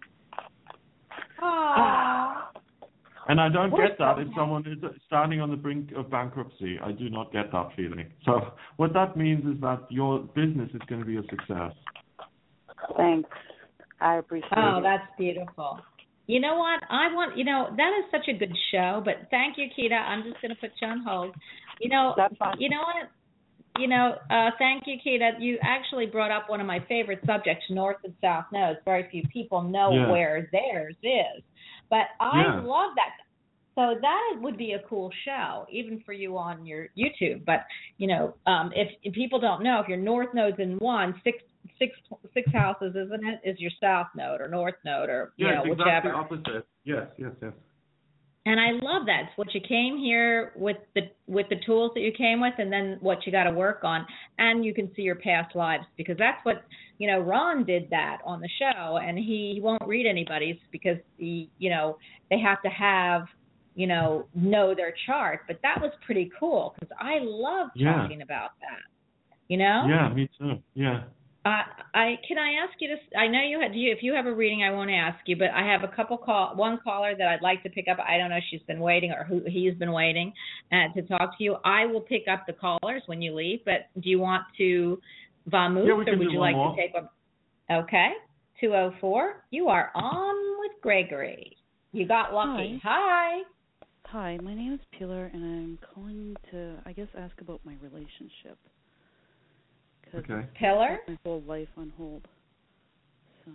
Aww. And I don't We're get that so if someone is standing on the brink of bankruptcy. I do not get that feeling. So what that means is that your business is going to be a success. Thanks. I appreciate Oh, it. that's beautiful. You know what? I want, you know, that is such a good show, but thank you, Keita. I'm just going to put you on hold. You know, That's fine. you know what? You know, uh, thank you, Keita. You actually brought up one of my favorite subjects, North and South Nodes. Very few people know Yeah. where theirs is. But I Yeah. love that. So that would be a cool show, even for you on your YouTube. But, you know, um, if, if people don't know, if your North Node's in one, six Six six houses, isn't it? Is your south node or north node or you Yeah, know it's exactly whichever. opposite. Yes, yes, yes. And I love that. It's what you came here with the with the tools that you came with, and then what you got to work on, and you can see your past lives because that's what you know. Ron did that on the show, and he, he won't read anybody's because he you know they have to have you know know their chart. But that was pretty cool because I love Yeah. talking about that. You know? Yeah, me too. Yeah. Uh, I can I ask you to? I know you had. You, if you have a reading, I won't ask you. But I have a couple call. One caller that I'd like to pick up. I don't know if she's been waiting or who he's been waiting uh, to talk to you. I will pick up the callers when you leave. But do you want to vamoose Yeah, we or can would do you one like more. to take one? Okay, two oh four. You are on with Gregory. You got lucky. Hi. Hi, my name is Pilar, and I'm calling to, I guess, ask about my relationship. Cause Okay. Pillar? my whole life on hold. So.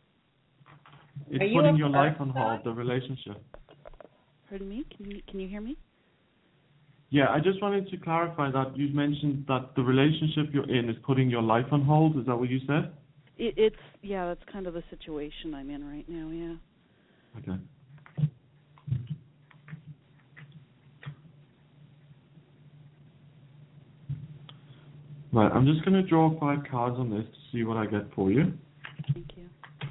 It's Are you putting a your life first on sign? hold, the relationship. Pardon me? Can you, can you hear me? Yeah, I just wanted to clarify that you mentioned that the relationship you're in is putting your life on hold. Is that what you said? It, it's, yeah, that's kind of the situation I'm in right now, yeah. Okay. Right, I'm just going to draw five cards on this to see what I get for you. Thank you.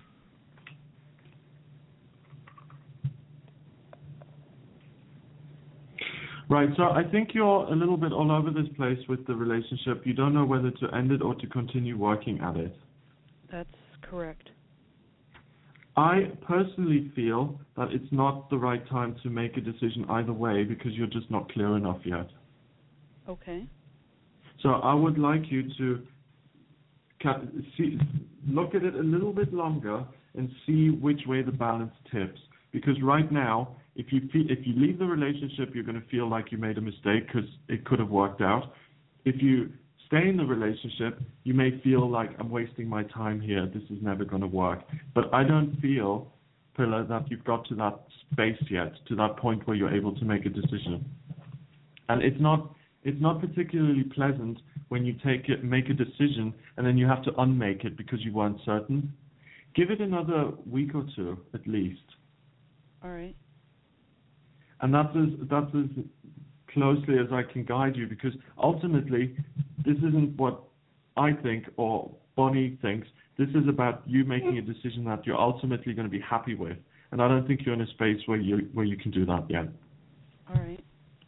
Right, so I think you're a little bit all over this place with the relationship. You don't know whether to end it or to continue working at it. That's correct. I personally feel that it's not the right time to make a decision either way because you're just not clear enough yet. Okay. So I would like you to ca- see, look at it a little bit longer and see which way the balance tips. Because right now, if you fe- if you leave the relationship, you're going to feel like you made a mistake because it could have worked out. If you stay in the relationship, you may feel like I'm wasting my time here. This is never going to work. But I don't feel, Pilar, that you've got to that space yet, to that point where you're able to make a decision. And it's not it's not particularly pleasant when you take it, make a decision, and then you have to unmake it because you weren't certain. Give it another week or two at least. All right. And that's as that's as closely as I can guide you, because ultimately this isn't what I think or Bonnie thinks. This is about you making a decision that you're ultimately going to be happy with. And I don't think you're in a space where you where you can do that yet. All right.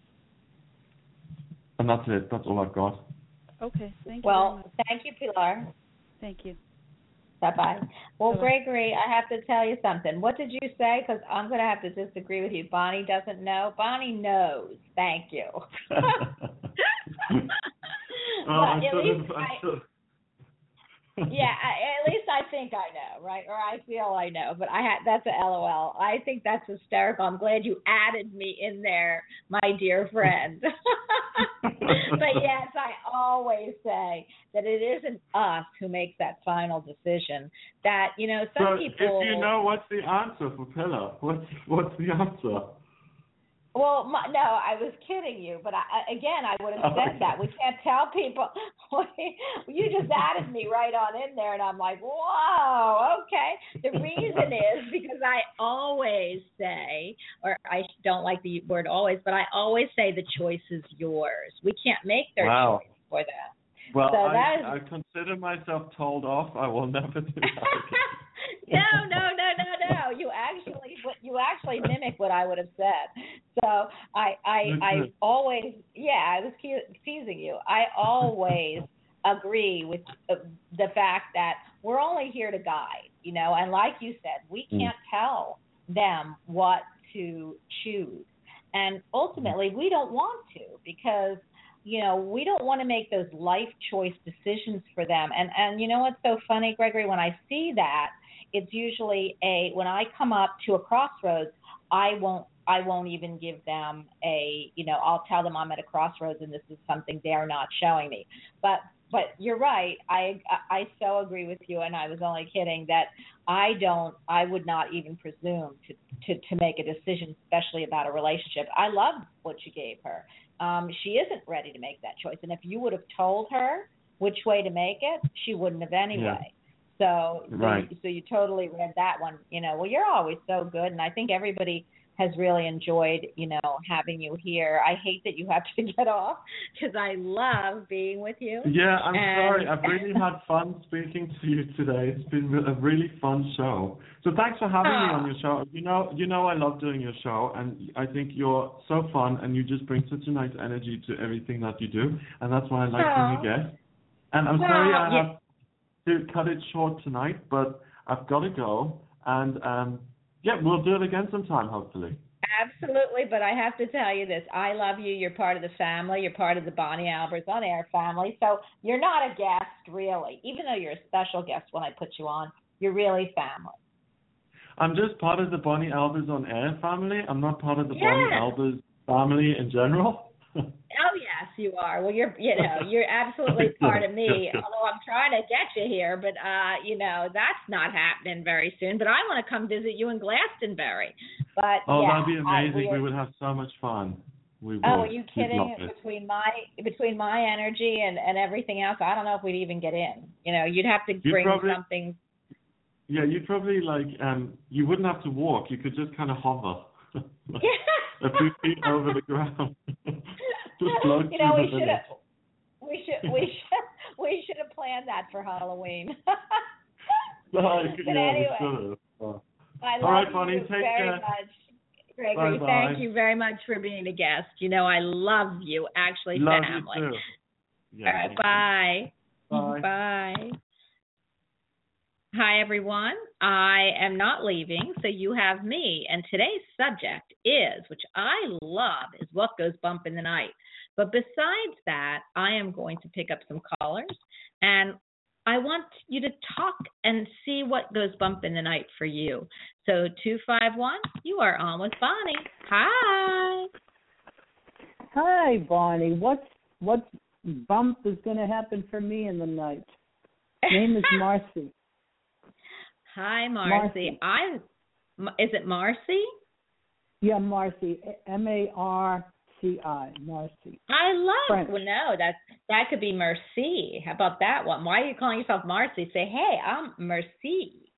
And that's it. That's all I've got. Okay. Thank you. very Well, much. thank you, Pilar. Thank you. Bye-bye. Well, Bye-bye. Gregory, I have to tell you something. What did you say? Because I'm going to have to disagree with you. Bonnie doesn't know. Bonnie knows. Thank you. Oh, I'm But at sort least of, I'm I- sort of- yeah, I, at least I think I know, right? Or I feel I know. But I had that's a LOL. I think that's hysterical. I'm glad you added me in there, my dear friend. But yes, I always say that it isn't us who makes that final decision. That, you know, some so people. if you know what's the answer for Pilar, what's what's the answer? Well, my, no, I was kidding you, but I, again, I would have said that. We can't tell people. You just added me right on in there, and I'm like, whoa, okay. The reason is because I always say, or I don't like the word always, but I always say the choice is yours. We can't make their Wow. choice for them. Well, So I, that is- I consider myself told off. I will never do that again. No, no, no, no, no. You actually, you actually mimic what I would have said. So I, I, I always, yeah, I was te- teasing you. I always agree with uh, the fact that we're only here to guide, you know, and like you said, we can't tell them what to choose. And ultimately, we don't want to because, you know, we don't want to make those life choice decisions for them. And, and you know what's so funny, Gregory, when I see that, it's usually a, when I come up to a crossroads, I won't I won't even give them a, you know, I'll tell them I'm at a crossroads and this is something they're not showing me. But but you're right. I I so agree with you, and I was only kidding that I don't, I would not even presume to, to, to make a decision, especially about a relationship. I love what you gave her. Um, she isn't ready to make that choice. And if you would have told her which way to make it, she wouldn't have anyway. Yeah. So, right. so, you, so you totally read that one. You know, well, you're always so good, and I think everybody has really enjoyed, you know, having you here. I hate that you have to get off because I love being with you. Yeah, I'm and... sorry. I've really had fun speaking to you today. It's been a really fun show. So thanks for having oh. me on your show. You know, you know I love doing your show, and I think you're so fun, and you just bring such a nice energy to everything that you do, and that's why I like oh. being a guest. And I'm well, sorry I yeah. have to cut it short tonight, but I've got to go, and um, yeah, we'll do it again sometime, hopefully. Absolutely, but I have to tell you this. I love you. You're part of the family. You're part of the Bonnie Albers On Air family. So you're not a guest, really. Even though you're a special guest when I put you on, you're really family. I'm just part of the Bonnie Albers On Air family. I'm not part of the yes. Bonnie Albers family in general. Oh, yes, you are. Well, you're, you know, you're absolutely part of me, although I'm trying to get you here, but, uh, you know, that's not happening very soon. But I want to come visit you in Glastonbury. But, oh, yeah, that'd be amazing. I, we would have so much fun. We would. Oh, are you kidding? Between my between my energy and, and everything else, I don't know if we'd even get in. You know, you'd have to you'd bring probably, something. Yeah, you'd probably, like, um, you wouldn't have to walk. You could just kind of hover. like, a few feet over the ground. Just float you know, we should have we should we should we should have planned that for Halloween. like, but yeah, anyway, we oh. I love All right, Bonnie, you take very care. much, Gregory. Bye-bye. Thank you very much for being a guest. You know, I love you, actually, love family. You too. Yeah, all right, bye. Bye. Bye. Hi, everyone. I am not leaving, so you have me. And today's subject is, which I love, is what goes bump in the night. But besides that, I am going to pick up some callers, and I want you to talk and see what goes bump in the night for you. So two five one, you are on with Bonnie. Hi. Hi, Bonnie. What what bump is going to happen for me in the night? Name is Marcy. Hi, Marcy. Marcy. I'm. Is it Marcy? Yeah, Marcy. M A R C I. Marcy. I love. French. Well, no, that that could be Merci. How about that one? Why are you calling yourself Marcy? Say, hey, I'm Merci.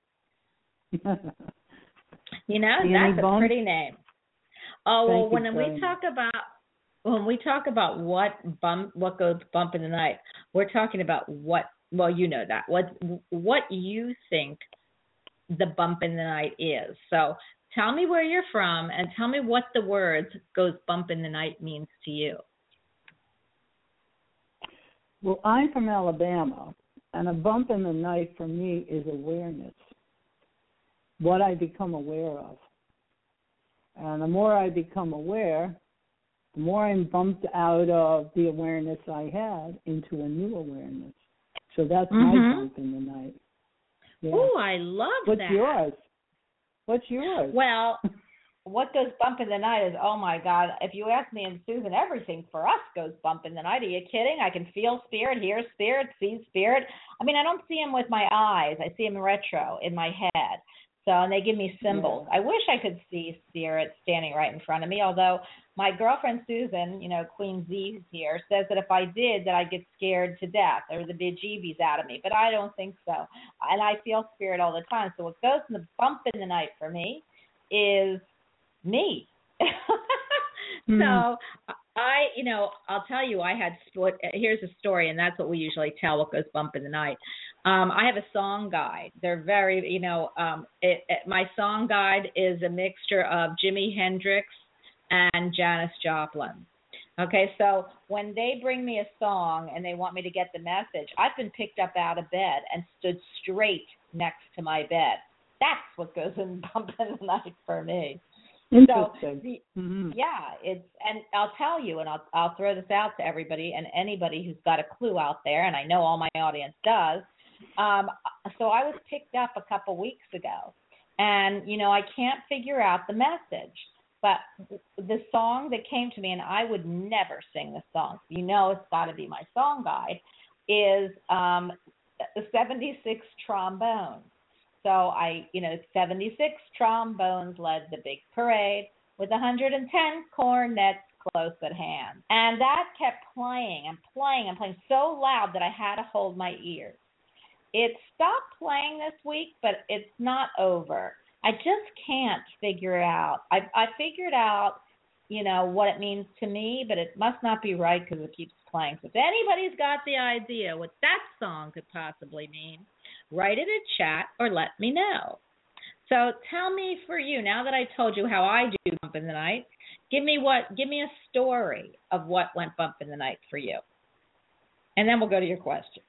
You know, See that's a bump? pretty name. Oh well, Thank when we much. talk about when we talk about what bump, what goes bump in the night, we're talking about what. Well, you know that what what you think the bump in the night is. So tell me where you're from and tell me what the words goes bump in the night means to you. Well, I'm from Alabama, and a bump in the night for me is awareness, what I become aware of. And the more I become aware, the more I'm bumped out of the awareness I had into a new awareness. So that's mm-hmm. my bump in the night. Yeah. Oh, I love What's that. What's yours? What's yours? Well, what goes bump in the night is, oh, my God, if you ask me and Susan, everything for us goes bump in the night. Are you kidding? I can feel spirit, hear spirit, see spirit. I mean, I don't see them with my eyes. I see them retro in my head. So, and they give me symbols. Yeah. I wish I could see spirit standing right in front of me, although my girlfriend Susan, you know, Queen Z here, says that if I did, that I'd get scared to death or the bejeebies out of me. But I don't think so. And I feel spirit all the time. So what goes in the bump in the night for me is me. mm-hmm. So I, you know, I'll tell you, I had, here's a story, and that's what we usually tell what goes bump in the night. Um, I have a song guide. They're very, you know, um, it, it, my song guide is a mixture of Jimi Hendrix and Janis Joplin. Okay, so when they bring me a song and they want me to get the message, I've been picked up out of bed and stood straight next to my bed. That's what goes in Bump in the Night for me. Interesting. So, the, mm-hmm. yeah, it's, and I'll tell you, and I'll I'll throw this out to everybody and anybody who's got a clue out there, and I know all my audience does. Um, so I was picked up a couple weeks ago, and you know I can't figure out the message. But the song that came to me, and I would never sing this song, you know it's got to be my song guide, is um, the seventy-six trombones. So I, you know, seventy-six trombones led the big parade with one hundred ten cornets close at hand. And that kept playing and playing and playing so loud that I had to hold my ears. It stopped playing this week, but it's not over. I just can't figure it out. I I figured out, you know, what it means to me, but it must not be right because it keeps playing. So if anybody's got the idea what that song could possibly mean, write it in chat or let me know. So tell me for you, now that I told you how I do Bump in the Night, give me what give me a story of what went Bump in the Night for you. And then we'll go to your question.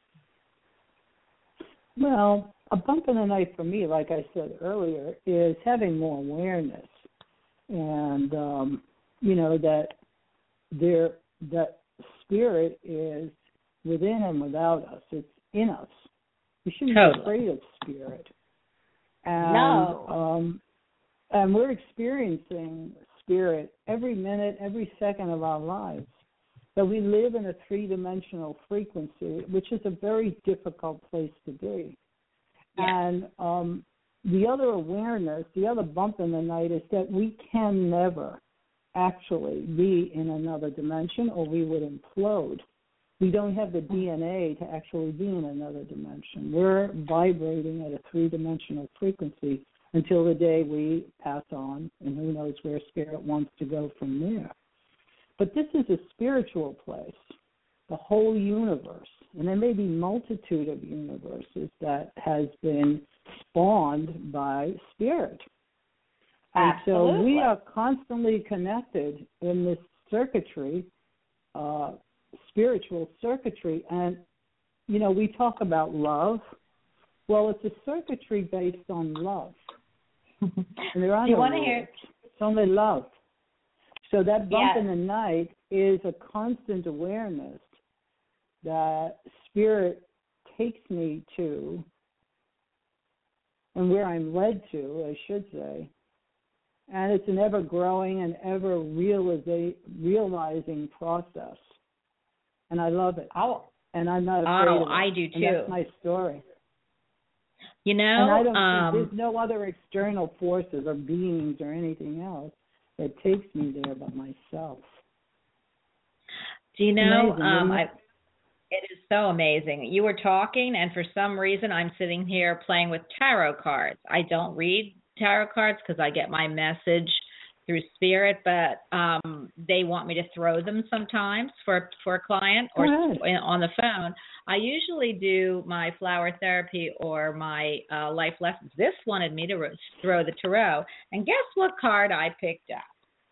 Well, a bump in the night for me, like I said earlier, is having more awareness, and um, you know that there that spirit is within and without us. It's in us. We shouldn't totally. be afraid of spirit. And, no. Um, and we're experiencing spirit every minute, every second of our lives. So we live in a three-dimensional frequency, which is a very difficult place to be. Yeah. And um, the other awareness, the other bump in the night is that we can never actually be in another dimension or we would implode. We don't have the D N A to actually be in another dimension. We're vibrating at a three-dimensional frequency until the day we pass on, and who knows where spirit wants to go from there. But this is a spiritual place, the whole universe, and there may be multitude of universes that has been spawned by spirit. And Absolutely. so we are constantly connected in this circuitry, uh, spiritual circuitry. And, you know, we talk about love. Well, it's a circuitry based on love. And there are Do you no want to rules. hear? It's only love. So that bump Yes. in the night is a constant awareness that spirit takes me to, and where I'm led to, I should say. And it's an ever-growing and ever-realizing realizing process. And I love it. Oh, and I'm not afraid oh of it. I do too. And that's my story. You know, and I don't um, think there's no other external forces or beings or anything else that takes me there but myself. Do you know, amazing, um, isn't I, it? it is so amazing. You were talking, and for some reason I'm sitting here playing with tarot cards. I don't read tarot cards because I get my message through spirit, but um, they want me to throw them sometimes for, for a client or on the phone. I usually do my flower therapy or my uh, life lessons. This wanted me to throw the tarot, and guess what card I picked up?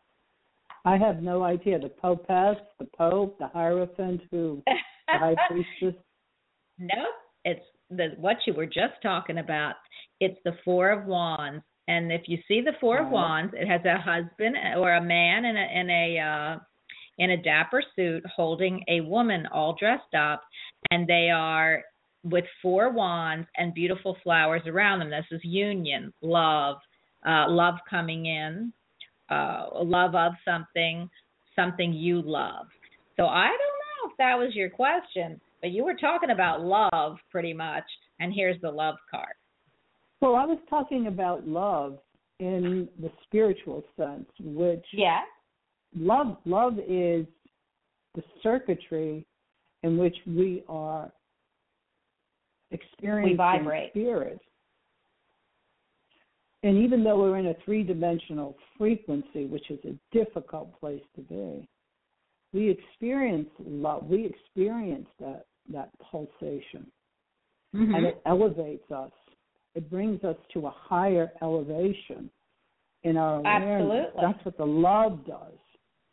I have no idea. The Popess, the Pope, the Hierophant, who the High Priestess. Nope, it's the what you were just talking about. It's the Four of Wands, and if you see the Four Right. of Wands, it has a husband or a man in a in a uh, in a dapper suit holding a woman all dressed up, and they are with four wands and beautiful flowers around them. This is union, love, uh, love coming in. Uh, love of something, something you love. So I don't know if that was your question, but you were talking about love pretty much, and here's the love card. Well, I was talking about love in the spiritual sense, which yeah. love love is the circuitry in which we are experiencing we vibrate. spirit. And even though we're in a three-dimensional frequency, which is a difficult place to be, we experience love. We experience that, that pulsation. Mm-hmm. And it elevates us. It brings us to a higher elevation in our awareness. Absolutely. That's what the love does.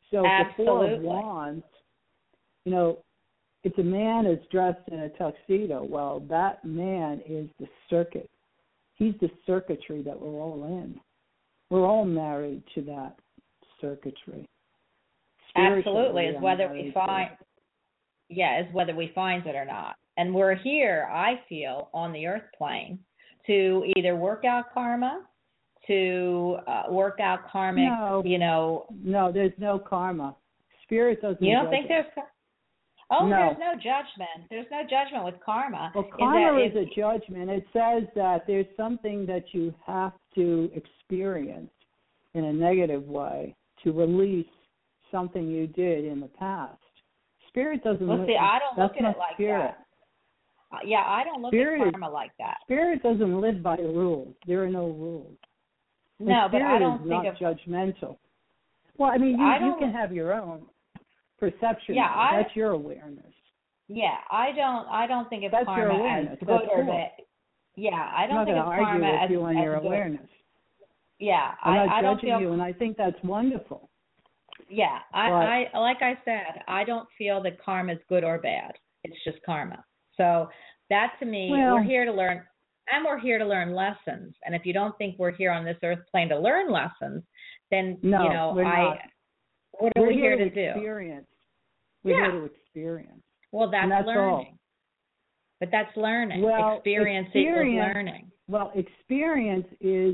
So the Four of Absolutely. Wands, you know, it's a man is dressed in a tuxedo. Well, that man is the circuit. He's the circuitry that we're all in. We're all married to that circuitry. Absolutely, is I'm whether married we to find, it. yeah, is whether we find it or not. And we're here, I feel, on the earth plane to either work out karma, to uh, work out karmic, No. you know. No, there's no karma. Spirit doesn't. You don't judge think us. there's karma? Oh, No. there's no judgment. There's no judgment with karma. Well, Is karma that is, if- a judgment. It says that there's something that you have to experience in a negative way to release something you did in the past. Spirit doesn't Well, look see, I don't that's look at not it like spirit. that. Uh, yeah, I don't look Spirit at is- karma like that. Spirit doesn't live by the rules. There are no rules. And No, but spirit I don't is think not of. judgmental. Well, I mean, you, I you don't- can have your own perception. Yeah, of it. I- That's your awareness. Yeah, I don't. I don't think of That's karma your as awareness. good That's or cool. bad. Yeah, I I'm don't not think going of to argue karma with as, you on as your good. awareness. Yeah, I'm I, not I don't judging feel. you, and I think that's wonderful. Yeah, I, But- I like I said, I don't feel that karma is good or bad. It's just karma. So that to me, Well- we're here to learn, and we're here to learn lessons. And if you don't think we're here on this earth plane to learn lessons, then No, you know we're I. not. What are We're we here to, to do? experience. We're Yeah. here to experience. Well, that's, And that's learning. all. But that's learning. Well, experience, experience- equals learning. Well, experience is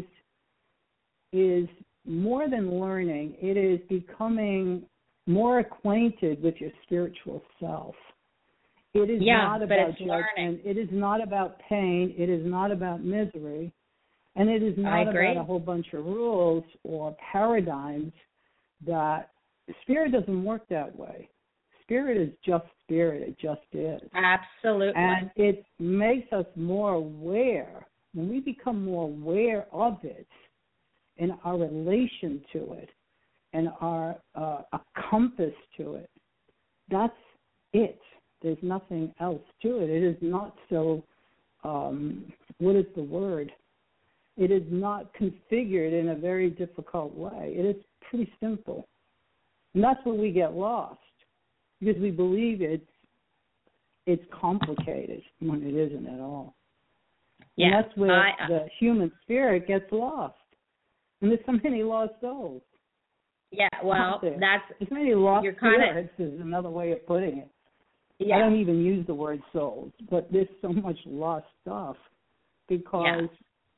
is more than learning. It is becoming more acquainted with your spiritual self. It is Yeah, not but about it's judgment. learning. It is not about pain. It is not about misery. And it is I not agree. about a whole bunch of rules or paradigms that spirit doesn't work that way. Spirit is just spirit. It just is. Absolutely. And it makes us more aware. When we become more aware of it and our relation to it and our uh, a compass to it, that's it. There's nothing else to it. It is not so, um, what is the word? It is not configured in a very difficult way. It is pretty simple. And that's where we get lost, because we believe it's it's complicated when it isn't at all. Yeah, and that's where I, uh, the human spirit gets lost. And there's so many lost souls. yeah. Well, out there. that's There's many lost you're kinda- spirits is another way of putting it. yeah. I don't even use the word souls, but there's so much lost stuff because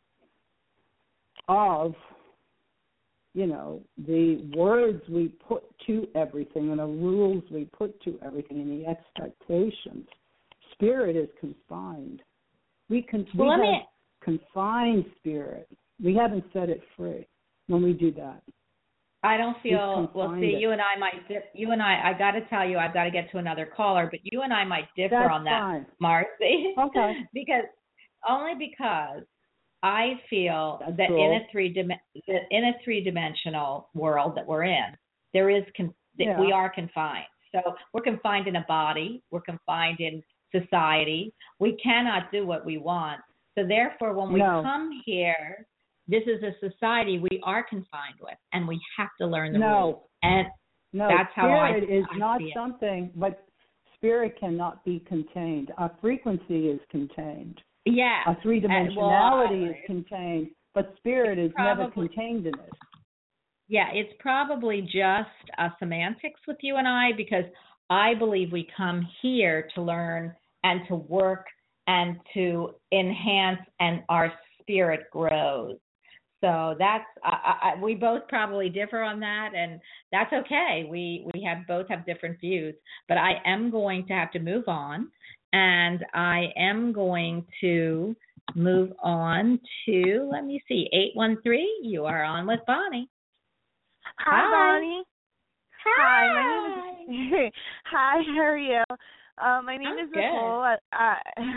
of, you know, the words we put to everything and the rules we put to everything and the expectations. Spirit is confined. We can Well, we let have me- confined spirit. We haven't set it free when we do that. I don't feel We've well. confined See, it. you and I might dip. You and I. I got to tell you, I've got to get to another caller, but you and I might differ That's on that, fine. Marcy. Okay. because only because I feel That's that cool. in a three dim- that in a three dimensional world that we're in, there is con- that Yeah. we are confined. So we're confined in a body. We're confined in society. We cannot do what we want. So therefore, when we No. come here, this is a society we are confined with, and we have to learn the No. rules. And No, that's how I- spirit is I not see it. something, but spirit cannot be contained. Our frequency is contained. yeah, Our three And, well, dimensionality I- is contained, but spirit is never Probably. contained in it. yeah, it's probably just uh, semantics with you and I, because I believe we come here to learn and to work and to enhance, and our spirit grows. So that's I, I, we both probably differ on that, and that's okay. We we have both have different views, but I am going to have to move on, and I am going to move on to, let me see, eight one three. You are on with Bonnie. Hi, Hi. Bonnie. Hi, my name is. Hi, how are you? Uh, my name I'm is good. Nicole. I, I,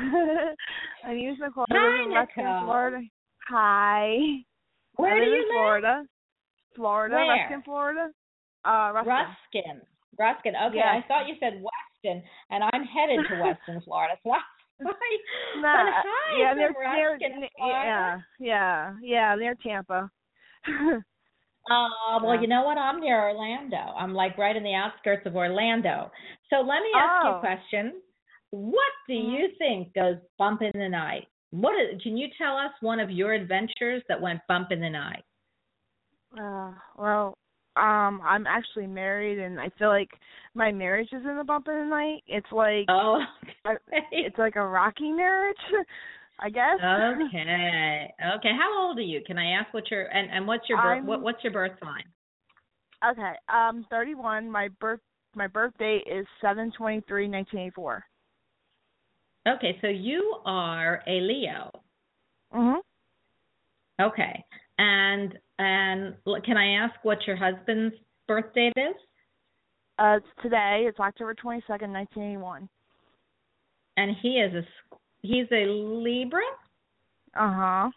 my name is Nicole. I Hi, live in Ruskin, Nicole. Florida. Hi. Where I do live you in live? Florida. Florida, Where? Ruskin, Florida. Uh, Ruskin. Ruskin. Ruskin. Okay, Yes. I thought you said Weston, and I'm headed to Weston, Florida. So I, Nah, but hi, yeah, from near, near, Ruskin, near, Florida. yeah, yeah, yeah, near Tampa. Oh, well, Yeah. you know what? I'm near Orlando. I'm like right in the outskirts of Orlando. So let me ask you Oh. a question. What do Mhm. you think goes bump in the night? What is, can you tell us one of your adventures that went bump in the night? Uh, well, um, I'm actually married, and I feel like my marriage isn't a bump in the night. It's like Oh, I, it's like a rocky marriage, I guess. okay. Okay. How old are you? Can I ask what your and, and what's your birth, I'm- what what's your birth sign? Okay, um, thirty-one. My birth my birth date is seven twenty-three nineteen eighty-four. Okay, so you are a Leo. Mhm. Okay. And and l- can I ask what your husband's birth date is? Uh, it's today. It's October twenty-second, nineteen eighty-one. And he is a s- he's a Libra. Uh huh.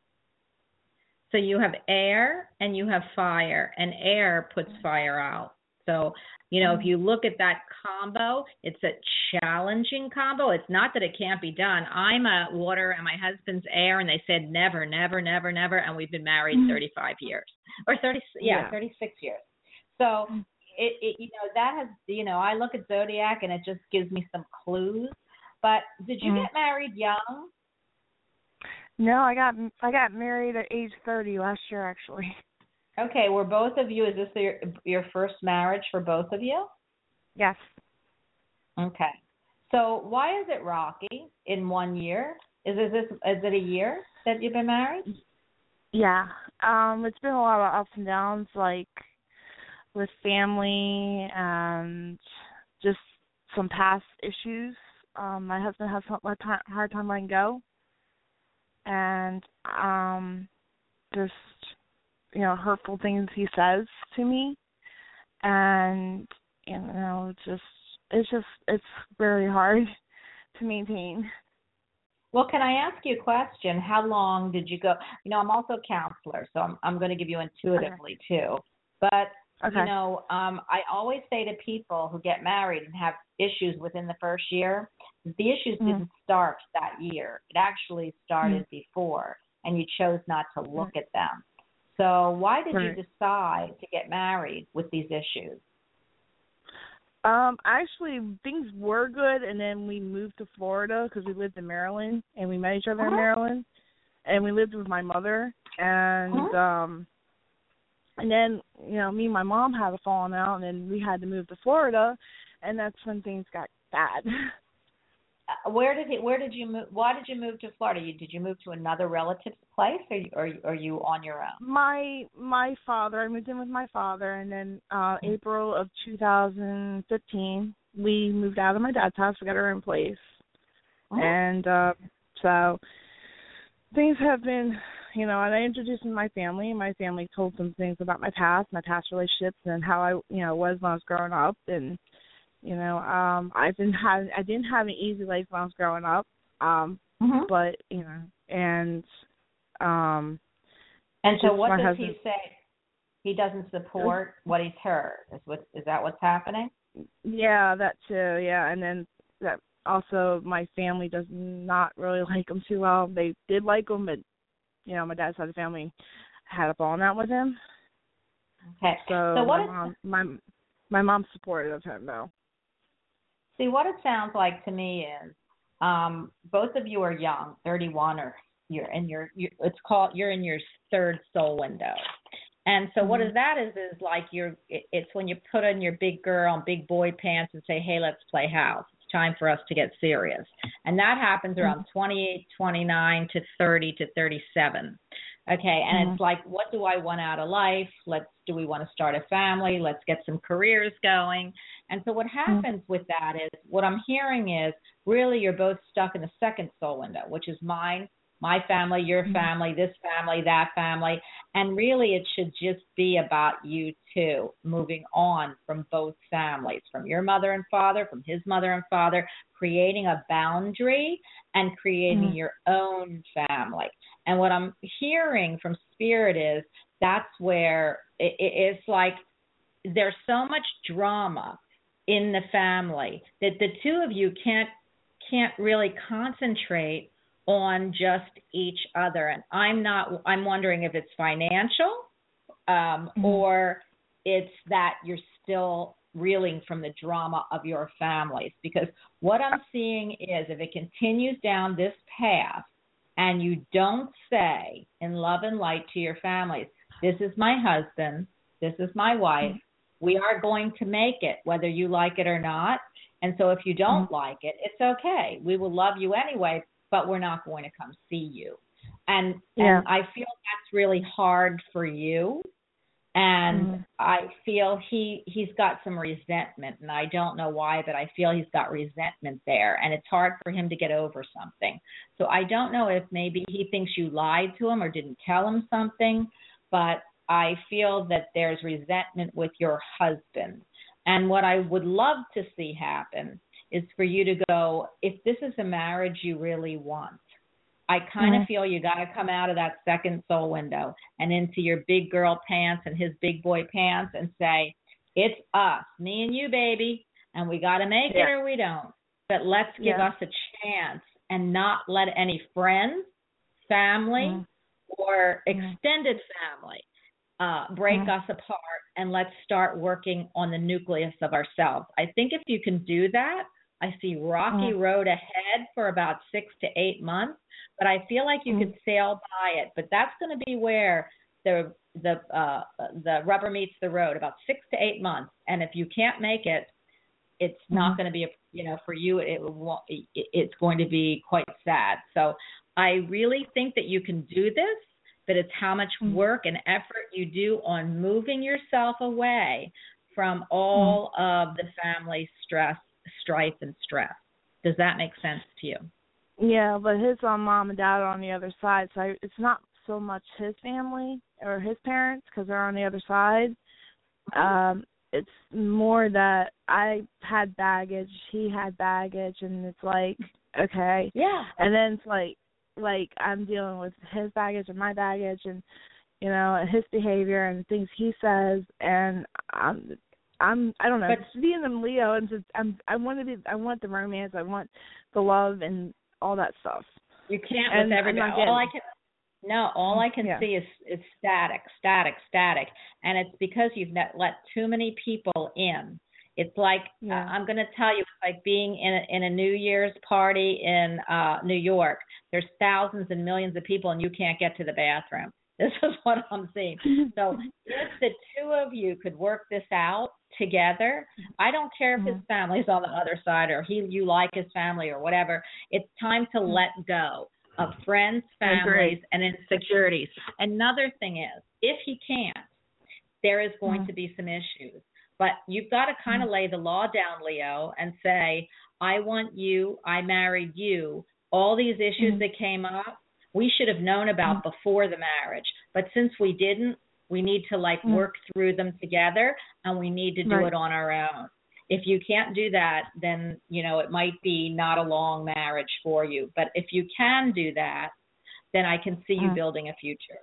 So you have air and you have fire, and air puts fire out. So, you know, if you look at that combo, it's a challenging combo. It's not that it can't be done. I'm a water and my husband's air, and they said never, never, never, never, and we've been married thirty-five years. Or thirty yeah, Yeah. thirty-six years. So it, it you know, that has, you know, I look at zodiac and it just gives me some clues. But did you Mhm. get married young? No, I got I got married at age thirty last year, actually. Okay, were both of you, is this your, your first marriage for both of you? Yes. Okay. So why is it rocky in one year? Is, is this is it a year that you've been married? Yeah. Um, it's been a lot of ups and downs, like with family and just some past issues. Um, my husband has a hard time letting go, and um, just you know hurtful things he says to me, and you know just it's just it's very hard to maintain. Well, can I ask you a question? How long did you go? You know, I'm also a counselor, so I'm I'm going to give you intuitively too. But Okay. you know, um, I always say to people who get married and have issues within the first year, the issues Mm. didn't start that year. It actually started Mm. before, and you chose not to look at them. So why did Right. you decide to get married with these issues? Um, actually, things were good, and then we moved to Florida because we lived in Maryland, and we met each other Uh-huh. in Maryland, and we lived with my mother, and Uh-huh. um, and then you know, me and my mom had a falling out, and then we had to move to Florida, and that's when things got bad. Uh, Where did he, where did you move? Why did you move to Florida? You, did you move to another relative's place, or you- or you- are you on your own? my my father, I moved in with my father, and then uh April of two thousand fifteen, we moved out of my dad's house. We got our own place. Uh-huh. And uh, so things have been, you know, and I introduced them to my family, and my family told some things about my past, my past relationships, and how I, you know, was when I was growing up. And, you know, um, I've been having, I didn't have an easy life when I was growing up, um, Uh-huh. but, you know, and, um, And so just what my does husband, he say? He doesn't support what he's heard. Is what is that what's happening? yeah, that too, yeah, and then that also my family does not really like him too well. They did like him, but, you know, my dad's side of the family had a falling out with him. Okay. So, So what my is- mom, my my mom's supportive of him though. See, what it sounds like to me is um, both of you are young, thirty-one, or you're in your, you it's called, you're in your third soul window. And so what Mhm. is that is, is like you're, it, it's when you put on your big girl and big boy pants and say, hey, let's play house. It's time for us to get serious. And that happens around twenty-eight, twenty-nine to thirty to thirty-seven. Okay, and Mhm. it's like, what do I want out of life? Let's, do we want to start a family? Let's get some careers going. And so what happens with that is, what I'm hearing is, really you're both stuck in the second soul window, which is mine, my family, your family, this family, that family. And really it should just be about you two moving on from both families, from your mother and father, from his mother and father, creating a boundary and creating Mhm. your own family. And what I'm hearing from Spirit is, that's where it, it, it's like there's so much drama in the family that the two of you can't can't really concentrate on just each other. And I'm not I'm wondering if it's financial, um, Mhm. or it's that you're still reeling from the drama of your families. Because what I'm seeing is if it continues down this path and you don't say in love and light to your families, this is my husband, this is my wife, we are going to make it, whether you like it or not. And so if you don't like it, it's okay. We will love you anyway, but we're not going to come see you. And, Yeah. and I feel that's really hard for you. And Mhm. I feel he, he's got some resentment, and I don't know why, but I feel he's got resentment there, and it's hard for him to get over something. So I don't know if maybe he thinks you lied to him or didn't tell him something, but I feel that there's resentment with your husband. And what I would love to see happen is for you to go, if this is a marriage you really want, I kind of Mhm. feel you got to come out of that second soul window and into your big girl pants and his big boy pants and say, it's us, me and you, baby, and we got to make Yeah. it or we don't. But let's give Yeah. us a chance and not let any friends, family, Mhm. or extended family uh, break Mhm. us apart, and let's start working on the nucleus of ourselves. I think if you can do that, I see rocky Mhm. road ahead for about six to eight months, but I feel like you Mhm. could sail by it. But that's going to be where the the uh, the rubber meets the road, about six to eight months. And if you can't make it, it's not Mhm. going to be a, you know, for you, it won't, it, it's going to be quite sad. So I really think that you can do this, but it's how much Mhm. work and effort you do on moving yourself away from all of the family stress, strife, and stress. Does that make sense to you? Yeah, but his um, mom and dad are on the other side, so I, it's not so much his family or his parents because they're on the other side. Um, it's more that I had baggage, he had baggage, and it's like, okay. Yeah. And then it's like, like I'm dealing with his baggage and my baggage, and you know, and his behavior and things he says, and I'm, I'm, I don't know. But- Just being a Leo, and just, I'm, I want to be, I want the romance, I want the love, and all that stuff. You can't And with I'm everybody. not getting All I it. can no, all I can Yeah. see is is static, static, static, and it's because you've let, let too many people in. It's like Yeah. uh, I'm going to tell you, it's like being in a, in a New Year's party in uh, New York. There's thousands and millions of people, and you can't get to the bathroom. This is what I'm seeing. So if the two of you could work this out together, I don't care if his family's on the other side or he you like his family or whatever. It's time to let go of friends, families, and insecurities. Another thing is, if he can't, there is going Mhm. to be some issues. But you've got to kind of lay the law down, Leo, and say, I want you, I married you. All these issues Mhm. that came up, we should have known about before the marriage. But since we didn't, we need to like Mhm. work through them together, and we need to do Right. it on our own. If you can't do that, then, you know, it might be not a long marriage for you. But if you can do that, then I can see you Mhm. building a future.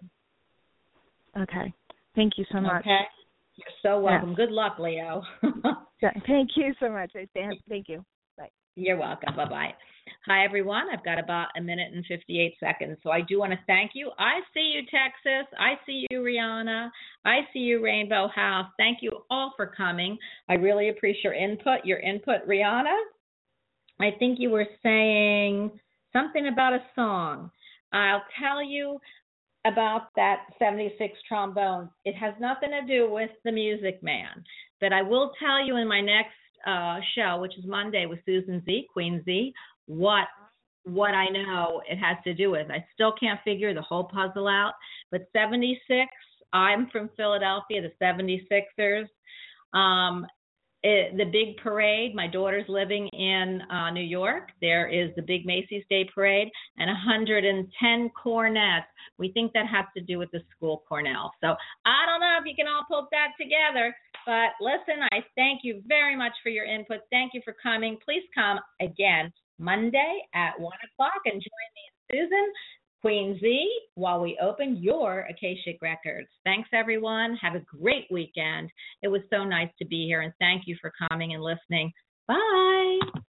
Okay. Thank you so much. Okay? You're so welcome. Good luck, Leo. Yeah, thank you so much. I Thank thank you. Bye. You're welcome. Bye-bye. Hi, everyone. I've got about a minute and fifty-eight seconds, so I do want to thank you. I see you, Texas. I see you, Rihanna. I see you, Rainbow House. Thank you all for coming. I really appreciate your input. Your input, Rihanna, I think you were saying something about a song. I'll tell you about that seventy-six trombone. It has nothing to do with the Music Man, but I will tell you in my next uh, show, which is Monday with Susan Z, Queen Z, what what I know it has to do with. I still can't figure the whole puzzle out, but seventy-six, I'm from Philadelphia, the seventy-sixers. Um, it, the big parade, my daughter's living in uh, New York. There is the big Macy's Day Parade and one hundred ten cornets. We think that has to do with the school Cornell. So I don't know if you can all put that together, but listen, I thank you very much for your input. Thank you for coming. Please come again Monday at one o'clock and join me and Susan, Queen Z, while we open your Akashic Records. Thanks, everyone. Have a great weekend. It was so nice to be here, and thank you for coming and listening. Bye.